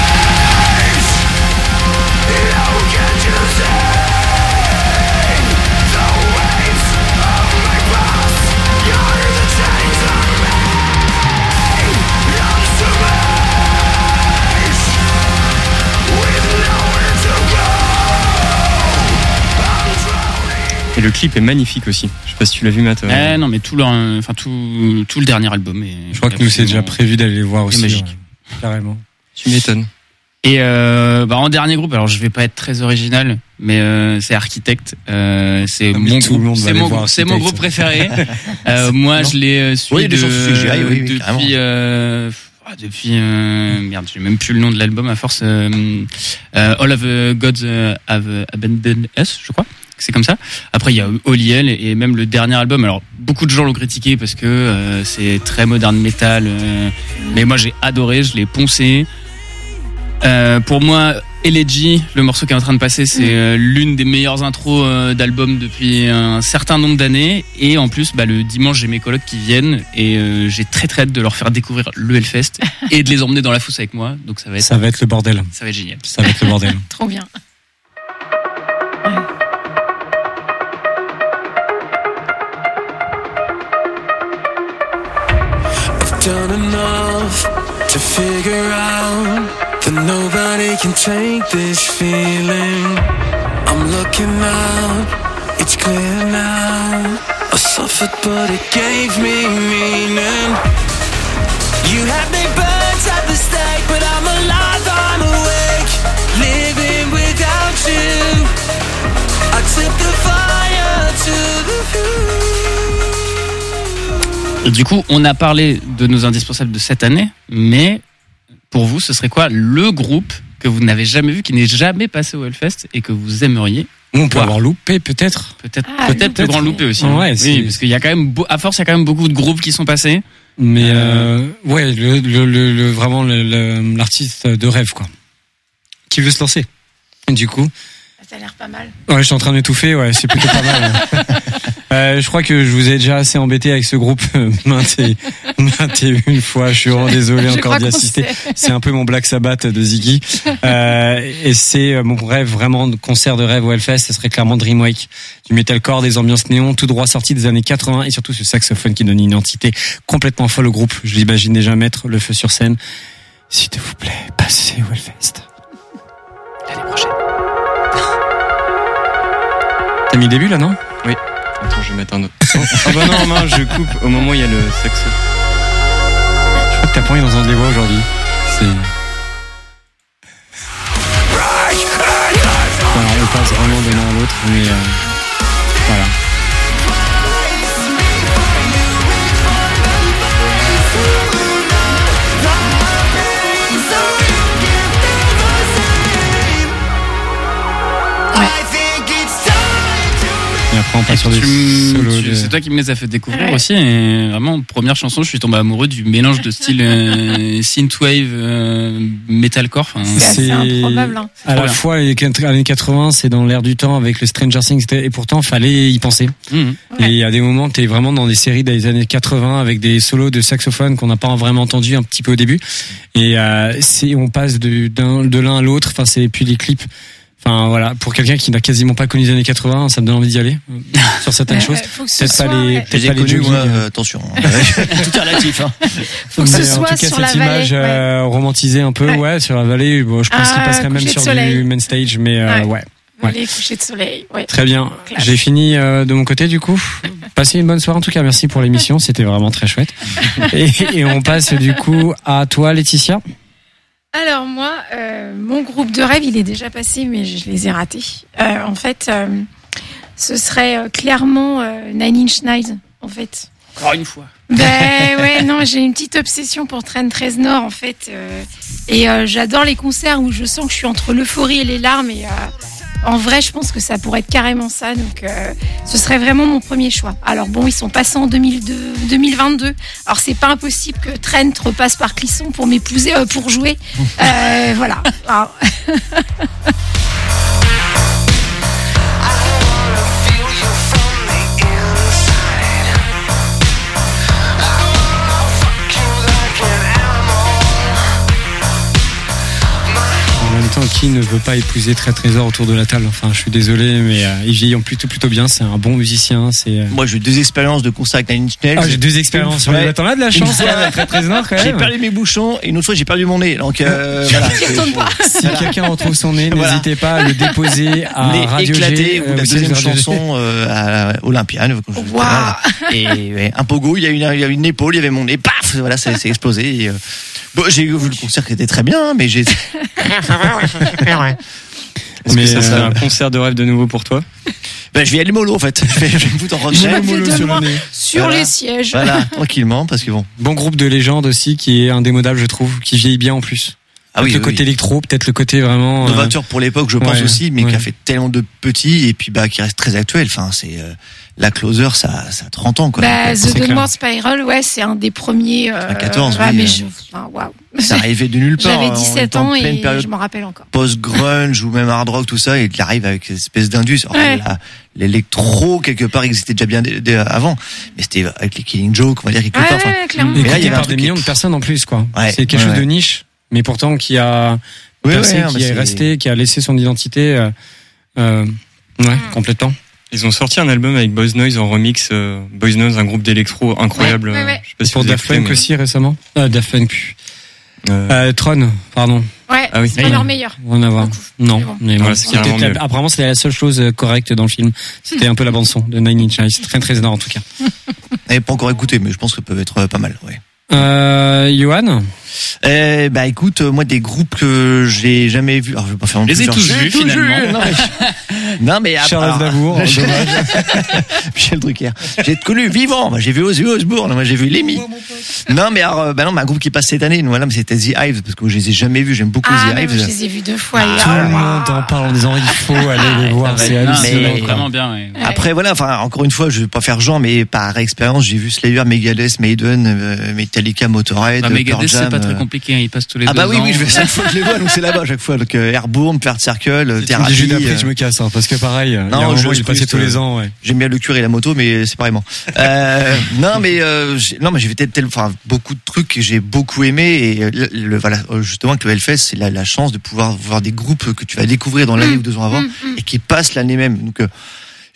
Et le clip est magnifique aussi. Je sais pas si tu l'as vu, Matt. euh, Eh, non, mais tout leur, enfin tout, tout le dernier album. Est, Je crois que nous, c'est déjà prévu d'aller les voir aussi. magique. Ouais. Carrément. Tu m'étonnes. Et euh, bah, en dernier groupe, alors je vais pas être très original, mais euh, c'est Architect. Euh, c'est Non, mais mon tout le groupe, monde va c'est aller mon, voir c'est mon Architect. groupe préféré. euh, moi, Non. je les euh, suis Oui, de, les gens suivent G I, oui, oui, carrément. depuis. Euh, ah, depuis euh, merde, j'ai même plus le nom de l'album à force. Euh, euh, All of the Gods Have Abandoned Us, je crois. C'est comme ça. Après, il y a Holy Hell et même le dernier album. Alors, beaucoup de gens l'ont critiqué parce que euh, c'est très modern metal. Euh, mais moi, j'ai adoré. Je l'ai poncé. Euh, pour moi, Elegy, le morceau qui est en train de passer, c'est euh, l'une des meilleures intros euh, d'album depuis un certain nombre d'années. Et en plus, bah, le dimanche, j'ai mes colocs qui viennent et euh, j'ai très très hâte de leur faire découvrir le Hellfest et de les emmener dans la fosse avec moi. Donc ça va être, Ça va être le bordel. ça va être génial. Ça va être le bordel. Trop bien. Done enough to figure out that nobody can take this feeling. I'm looking up, it's clear now. I suffered, but it gave me meaning. You had me burnt at the stake, but I'm alive, I'm awake, living without you. I took the fire to the view. Et du coup, on a parlé de nos indispensables de cette année, mais pour vous, ce serait quoi le groupe que vous n'avez jamais vu, qui n'est jamais passé au Hellfest et que vous aimeriez On peut voir? avoir loupé, peut-être. Peut-être, Ah, peut-être peut-être. le grand loupé aussi. Ouais, hein. c'est- oui, parce qu'il y a quand même, beau- à force, il y a quand même beaucoup de groupes qui sont passés. Mais euh, ouais, le, le, le, le- vraiment le- le- l'artiste de rêve, quoi. Qui veut se lancer. Et du coup, Ça a l'air pas mal. ouais, je suis en train d'étouffer, ouais, c'est plutôt pas mal. Ouais. Euh, je crois que je vous ai déjà assez embêté avec ce groupe euh, maintes et, maintes et une fois. Je suis vraiment désolé Je encore crois d'y qu'on assister. sait. C'est un peu mon Black Sabbath de Ziggy. Euh, et c'est euh, mon rêve, vraiment, de concert de rêve au Hellfest. Ce serait clairement Dreamwake. Du metalcore, des ambiances néon, tout droit sorti des années quatre-vingts et surtout ce saxophone qui donne une identité complètement folle au groupe. Je l'imagine déjà mettre le feu sur scène. S'il te vous plaît, passez au Hellfest. L'année prochaine. T'as mis le début là, non? Oui. Attends, je vais mettre un autre. Ah bah non, non, je coupe au moment où il y a le saxo. Je crois que t'as pas envie d'entendre les voix aujourd'hui. C'est. Voilà, on passe vraiment de l'un à l'autre, mais euh, voilà. Et après on passe sur des solos. De... C'est toi qui me les as fait découvrir Ouais. aussi. Et vraiment, première chanson, je suis tombé amoureux du mélange de style euh, synthwave, euh, metalcore. Enfin, C'est assez improbable. Hein. À la Voilà. fois les années quatre-vingts, c'est dans l'air du temps avec le Stranger Things, et pourtant fallait y penser. mhm. Et il y a des moments, t'es vraiment dans des séries des années quatre-vingts avec des solos de saxophone qu'on n'a pas vraiment entendu un petit peu au début. Et euh, c'est, on passe de, d'un, de l'un à l'autre. Enfin, c'est puis les clips. Enfin voilà, pour quelqu'un qui n'a quasiment pas connu les années quatre-vingts, ça me donne envie d'y aller sur certaines Ouais, choses. ouais, faut que ce Peut-être soit, pas les, ouais. Je les peut-être ai pas les connus, jogging. moi, euh, attention. Tout est relatif. Hein. Faut que ce Mais en soit tout cas, sur cette la image vallée. Ouais. euh, romantisée un peu, Ouais. ouais, sur la vallée. Bon, je pense Ah, qu'il passerait même coucher de sur soleil. du main stage, mais euh, Ouais. ouais. Ouais. Les couchers de soleil. Ouais. Très bien. Classe. J'ai fini euh, de mon côté du coup. Passez une bonne soirée en tout cas. Merci pour l'émission. C'était vraiment très chouette. Et, et on passe du coup à toi, Laetitia. Alors moi, euh, mon groupe de rêve, il est déjà passé, mais je les ai ratés. Euh, en fait, euh, ce serait euh, clairement euh, Nine Inch Nails, en fait. Encore une fois. Ben ouais, non, j'ai une petite obsession pour Trent Reznor, en fait. Euh, et euh, j'adore les concerts où je sens que je suis entre l'euphorie et les larmes. Et euh, en vrai, je pense que ça pourrait être carrément ça. Donc, euh, ce serait vraiment mon premier choix. Alors bon, ils sont passés en deux mille deux, deux mille vingt-deux. Alors, c'est pas impossible que Trent repasse par Clisson pour m'épouser, euh, pour jouer. Euh, voilà. Alors, En même temps, qui ne veut pas épouser Trent Reznor autour de la table? Enfin, je suis désolé, mais euh, il vieillit plutôt plutôt bien. C'est un bon musicien. C'est. euh, Moi, j'ai eu deux expériences de concert avec Nine Inch Nails. Ah, j'ai deux expériences. Ouais. T'en as de la chance, Une là, fois, avec Trent Reznor, quand J'ai même. perdu mes bouchons et une autre fois, j'ai perdu mon nez. Donc, euh, voilà. j'y retourne pas. Si quelqu'un retrouve son nez, Voilà. n'hésitez pas à le déposer à Nez Radio éclaté, G. ou euh, la vous savez, deuxième Radio G. chanson euh, à Olympiade. Quand je faisais Waouh. là. Et ouais, un pogo, il y a une, il y a une épaule, il y avait mon nez, paf, voilà, c'est, c'est explosé. Et, euh, bon, j'ai vu le concert qui était très bien, mais j'ai. Est-ce Mais, que ça serait euh, un concert de rêve de nouveau pour toi? Ben, je vais aller mollo en fait. Je vais, je vais me foutre en retrait. Mollo, mollo sur le nez. Sur Voilà. les sièges. Voilà, tranquillement, parce que bon. Bon groupe de légende aussi qui est indémodable, je trouve, qui vieillit bien en plus. Ah oui, le oui, côté oui. électro, peut-être le côté vraiment. euh, Novateur pour l'époque, je pense ouais, aussi, mais ouais. qui a fait tellement de petits et puis bah qui reste très actuel. Enfin, c'est euh, la closer, ça, ça a trente ans quoi. Bah, Donc, The c'est clair. Downward Spiral, ouais, c'est un des premiers. Euh, À quatorze, ouais, oui, mais euh, je, enfin, waouh. ça arrivait de nulle part. J'avais hein, on dix-sept était en ans pleine et période je m'en rappelle encore. post-grunge ou même hard rock, tout ça, et il arrive avec une espèce d'indus. Alors, Ouais. la- l'électro, quelque part, existait déjà bien dès- dès avant. Mais c'était avec les Killing Joke, on va dire, quelque Ouais, part. Enfin, ouais, clairement. Mais là, il y écouté avait un par des truc millions qui- de personnes en plus, quoi. Ouais, C'est quelque ouais, chose de ouais. niche, mais pourtant qui a Ouais, percé, ouais, qui bah, est c'est- resté, qui a laissé son identité. Euh, euh, ouais, complètement. Ils ont sorti un album avec Boys Noise en remix. Euh, Boys Noise, un groupe d'électro incroyable. Ouais, ouais, ouais. euh, Je sais pas si Pour vous avez Daft écouté, Punk mais- aussi récemment. Euh, Daft Punk. Euh, Euh, Tron, pardon. Ouais, Ah oui. c'est pas Oui. leur meilleur. Rien à voir. Beaucoup. Non, Mais bon. mais Ouais, bon, c'est c'était carrément la- mieux. apparemment c'était la seule chose euh, correcte dans le film. C'était un peu la bande son de Nine Inch Nails. Très très énorme en tout cas. Je n'avais pas encore écouté, mais je pense que ça peut être euh, pas mal, ouais. Euh, Johan, Eh, bah écoute, euh, moi des groupes que j'ai jamais vus. Alors je vais pas faire non Les plus ai genre, tous j'ai vus, tous finalement. vus, Non mais, non, mais après- Charles alors- Aznavour, dommage. Michel Drucker. J'ai connu vivant. Moi, j'ai vu Ozzy Osbourne. Moi, j'ai vu Lemmy. Non, mais alors, euh, bah non, mais un groupe qui passe cette année, nous, voilà, mais c'était The Hives, parce que je les ai jamais vus. J'aime beaucoup Ah, The mais Hives. moi, je les ai vus deux fois. et- tout ah, le monde en parle en disant il faut aller les voir, Ça va c'est être- non, hallucinant. mais- c'est quoi. vraiment bien. Ouais. Ouais. Après, voilà, enfin, encore une fois, je vais pas faire genre, mais par expérience, j'ai vu Slayer, Megadeth, Maiden, euh, Metallica, Motorhead, Bah, Pearl Megadeth, c'est Jam, pas très euh, compliqué. Hein. Ils passent tous les Ah deux bah oui, ans. oui, je vais chaque fois que je les vois, donc c'est là-bas, chaque fois. Donc, euh, Airborne, Third Circle, Si tu me dis Thérapie. juste après, euh, je me casse, hein, parce que pareil, il y a un Non, moment, je il est passé squeeze, tous les euh, ans, ouais. J'aime bien le cuir et la moto, mais séparément. Euh, non, mais euh, j'ai- non, mais j'ai vu tel, tel, enfin beaucoup de trucs que j'ai beaucoup aimé et le, le- voilà, justement que le Hellfest, c'est la, la chance de pouvoir voir des groupes que tu vas découvrir dans l'année ou deux ans avant Mm, mm. et qui passent l'année même. Donc euh, j'ai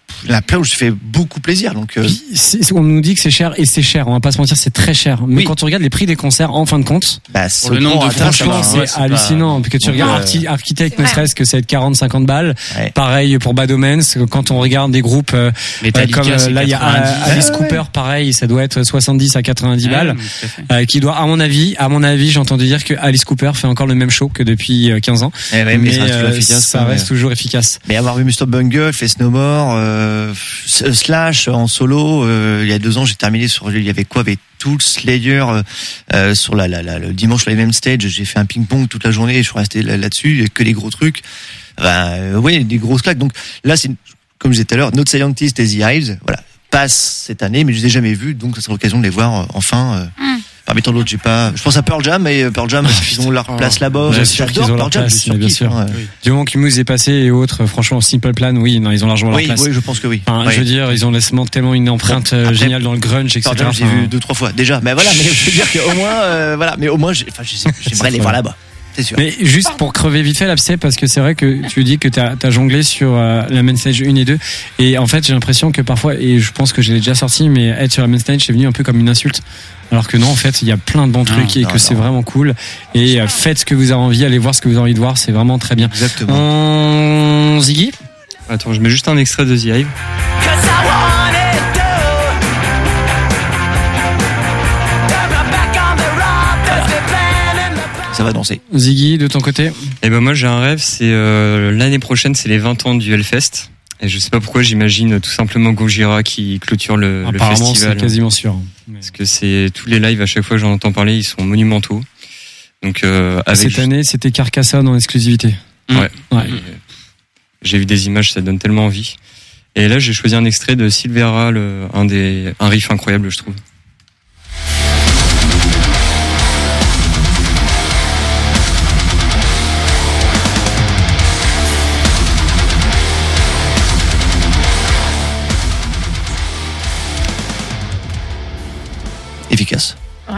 la plage où je fais beaucoup plaisir. Donc, euh... Puis, c'est, on nous dit que c'est cher et c'est cher. On va pas se mentir, c'est très cher. Mais Oui. quand tu regardes les prix des concerts, en fin de compte, bah, Pour le nombre de franchement, ça c'est va, ouais, hallucinant. Puis que tu Donc, regardes euh, Archi- Architect, c'est ne vrai. serait-ce que ça va être quarante cinquante balles. Ouais. Pareil pour Bad Omens. Quand on regarde des groupes euh, Metallica, comme euh, c'est là, il y a quatre-vingt-dix. euh, Alice Ah, ouais. Cooper, pareil, ça doit être soixante-dix à quatre-vingt-dix Ouais, balles. mais tout à fait. Euh, qui doit, à mon avis, à mon avis, j'ai entendu dire que Alice Cooper fait encore le même show que depuis euh, quinze ans. Eh ouais, mais, ça reste toujours euh, efficace. ça quoi, reste mais- toujours efficace. Mais avoir vu mister Bungle, fait Snowmore, euh, Slash en solo, euh, il y a deux ans, j'ai terminé sur, il y avait quoi, avec Tool, Slayer, euh, euh, sur la, la, la, le dimanche sur les mêmes stages, j'ai fait un ping-pong toute la journée et je suis resté là- là-dessus, il y a que des gros trucs. Ben, euh, ouais, des grosses claques. Donc là, c'est, comme je disais tout à l'heure, Not Scientist et The Hives, voilà, passent cette année, mais je les ai jamais vus, donc ça sera l'occasion de les voir euh, enfin. Euh, Mm. Parmi tant d'autres, j'ai pas. Je pense à Pearl Jam, et Pearl Jam, ils ont leur place là-bas. Bien sûr qu'ils ont leur Pearl Jam, place, je suis bien surkiffe, sûr. hein. Du moment que Muse est passé et autres, franchement, Simple Plan, oui, non, ils ont largement Oui, leur place. oui, je pense que oui. Enfin, Oui. je veux dire, ils ont laissé tellement une empreinte euh, Après, géniale dans le grunge, et cetera. Pearl Jam, j'ai Enfin, vu deux, trois fois déjà. Mais voilà, mais je veux dire qu'au moins, euh, voilà, mais au moins, j'ai- enfin, j'ai- j'aimerais les voir là-bas. C'est sûr. Mais juste pour crever vite fait l'abcès, parce que c'est vrai que tu dis que tu as jonglé sur euh, la main stage un et deux, et en fait j'ai l'impression que parfois, et je pense que je l'ai déjà sorti, mais être sur la main stage c'est venu un peu comme une insulte. Alors que non, en fait, il y a plein de bons trucs et non, que non. c'est vraiment cool. Et euh, faites ce que vous avez envie, allez voir ce que vous avez envie de voir, c'est vraiment très bien. Exactement. On... Ziggy, Attends, je mets juste un extrait de The Hive. Ça va danser. Ziggy, de ton côté. Et ben moi j'ai un rêve, c'est euh, l'année prochaine, c'est les vingt ans du Hellfest. Et je sais pas pourquoi, j'imagine tout simplement Gojira qui clôture le, le Apparemment, festival. c'est quasiment sûr. Parce que c'est tous les lives à chaque fois que j'en entends parler, ils sont monumentaux. Donc euh, avec Cette année, c'était Carcassonne en exclusivité. Ouais. Ouais. Et, euh, j'ai vu des images, ça donne tellement envie. Et là, j'ai choisi un extrait de Silvera, le, un des un riff incroyable, je trouve. Efficace.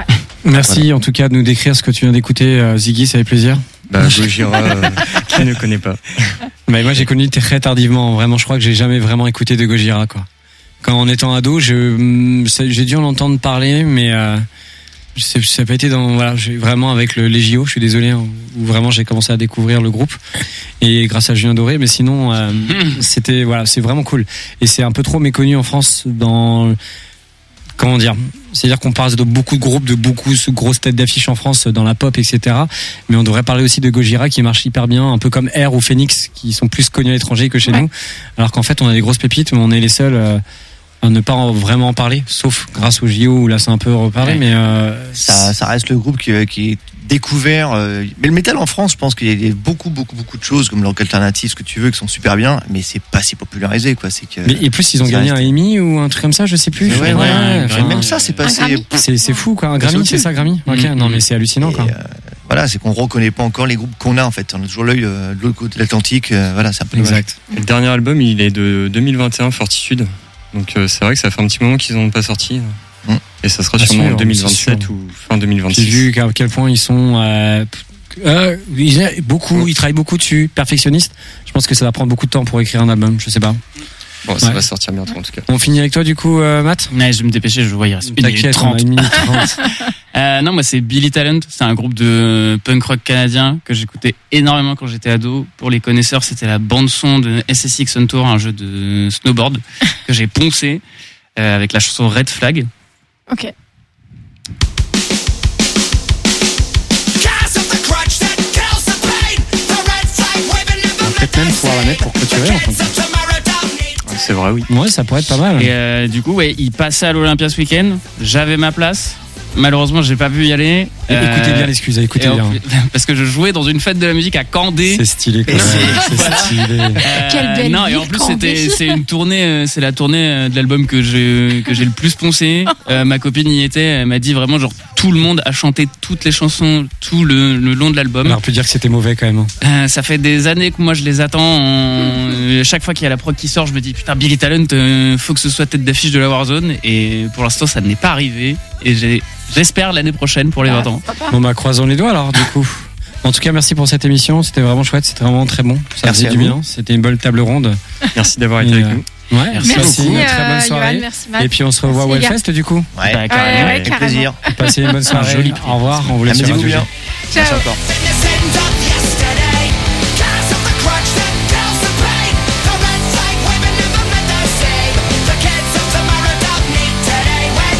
Merci en tout cas de nous décrire ce que tu viens d'écouter, euh, Ziggy, ça fait plaisir. Bah, Gojira, euh, qui ne connaît pas. Mais moi j'ai connu très tardivement, vraiment je crois que j'ai jamais vraiment écouté de Gojira quoi. Quand en étant ado, je j'ai dû en entendre parler mais euh, je sais, ça n'a pas été dans voilà, j'ai vraiment avec le, les J O, je suis désolé hein, où vraiment j'ai commencé à découvrir le groupe et grâce à Julien Doré, mais sinon euh, c'était voilà, c'est vraiment cool et c'est un peu trop méconnu en France dans comment dire, c'est-à-dire qu'on parle de beaucoup de groupes, de beaucoup de grosses têtes d'affiche en France dans la pop, et cetera. Mais on devrait parler aussi de Gojira qui marche hyper bien, un peu comme Air ou Phoenix qui sont plus connus à l'étranger que chez Ouais. nous. Alors qu'en fait, on a des grosses pépites, mais on est les seuls euh, à ne pas en vraiment en parler, sauf grâce au J O où là c'est un peu reparlé. Ouais. Mais euh, Ça, ça reste le groupe qui, qui est découvert. euh, Mais le métal en France, je pense qu'il y a beaucoup, beaucoup, beaucoup de choses comme le rock alternatif, ce que tu veux, qui sont super bien, mais c'est pas si popularisé, quoi. C'est que. mais et plus ils ont ça gagné un reste- Emmy ou un truc comme ça, je sais plus. Ouais, ouais, ouais, ouais. enfin, Même ça, c'est Un passé. Grammy. c'est c'est fou quoi. Un Grammy, au-dessus. c'est ça Grammy. Ok, Mm-hmm. non mais c'est hallucinant Et, quoi. euh, voilà, c'est qu'on reconnaît pas encore les groupes qu'on a en fait. On a toujours l'œil euh, de l'autre côté de l'Atlantique. euh, voilà, c'est un peu dommage. Exact. Et le dernier album, il est de deux mille vingt et un, Fortitude. Donc euh, c'est vrai que ça fait un petit moment qu'ils n'ont pas sorti. Mm. Et ça sera Ah, sûrement sûr, en deux mille vingt-sept c'est sûr. ou fin deux mille J'ai vingt-six. vu à quel point ils sont euh, euh, ils, beaucoup, ils travaillent beaucoup dessus, perfectionnistes. Je pense que ça va prendre beaucoup de temps pour écrire un album, je sais pas. Bon, ça Ouais. va sortir bientôt en tout cas. On finit avec toi du coup, euh, Matt. Ouais, je vais me dépêcher, je vois, il reste une minute T'inquiète, on a trente. une minute trente. Euh, non, moi c'est Billy Talent, c'est un groupe de punk rock canadien que j'écoutais énormément quand j'étais ado. Pour les connaisseurs, c'était la bande son de S S X On Tour, un jeu de snowboard que j'ai poncé euh, avec la chanson Red Flag. Ok. On va peut-être même pouvoir la mettre pour clôturer en fin de compte. Ouais, c'est vrai, oui. Ouais, ça pourrait être pas mal. Et euh, du coup, ouais, il passait à l'Olympia ce week-end. J'avais ma place. Malheureusement, j'ai pas pu y aller. Et écoutez Euh, bien l'excuse, écoutez et en bien. plus- parce que je jouais dans une fête de la musique à Candé. C'est stylé quand Et même. c'est- C'est stylé. Euh, Quelle belle non, et ville, en plus Candé. c'était c'est une tournée, euh, c'est la tournée euh, de l'album que j'ai que j'ai le plus poncé. Euh, ma copine y était, elle m'a dit vraiment genre tout le monde a chanté toutes les chansons tout le, le long de l'album. On peut dire que c'était mauvais quand même. Euh, ça fait des années que moi je les attends. En- euh, Chaque fois qu'il y a la prod qui sort, je me dis putain Billy Talent, euh, faut que ce soit tête d'affiche de la Warzone. Et pour l'instant, ça n'est pas arrivé. Et j'ai j'espère l'année prochaine pour les vingt ans. Bon bah croisons les doigts alors du coup. En tout cas, merci pour cette émission. C'était vraiment chouette, c'était vraiment très bon. Ça Merci faisait à du vous. bien. C'était une bonne table ronde. Merci d'avoir été Et, avec euh, nous. Ouais, Merci passez beaucoup. une très bonne Euh, soirée. Yoann, merci, Matt. Et puis on se revoit au Merci, les gars. Hellfest du coup. Ouais, Bah, carrément. ouais, avec carrément. plaisir. Passez une bonne soirée. joli prix. Au revoir. On vous laisse sur Amusez-vous Radio G. bien. Ciao. Merci encore.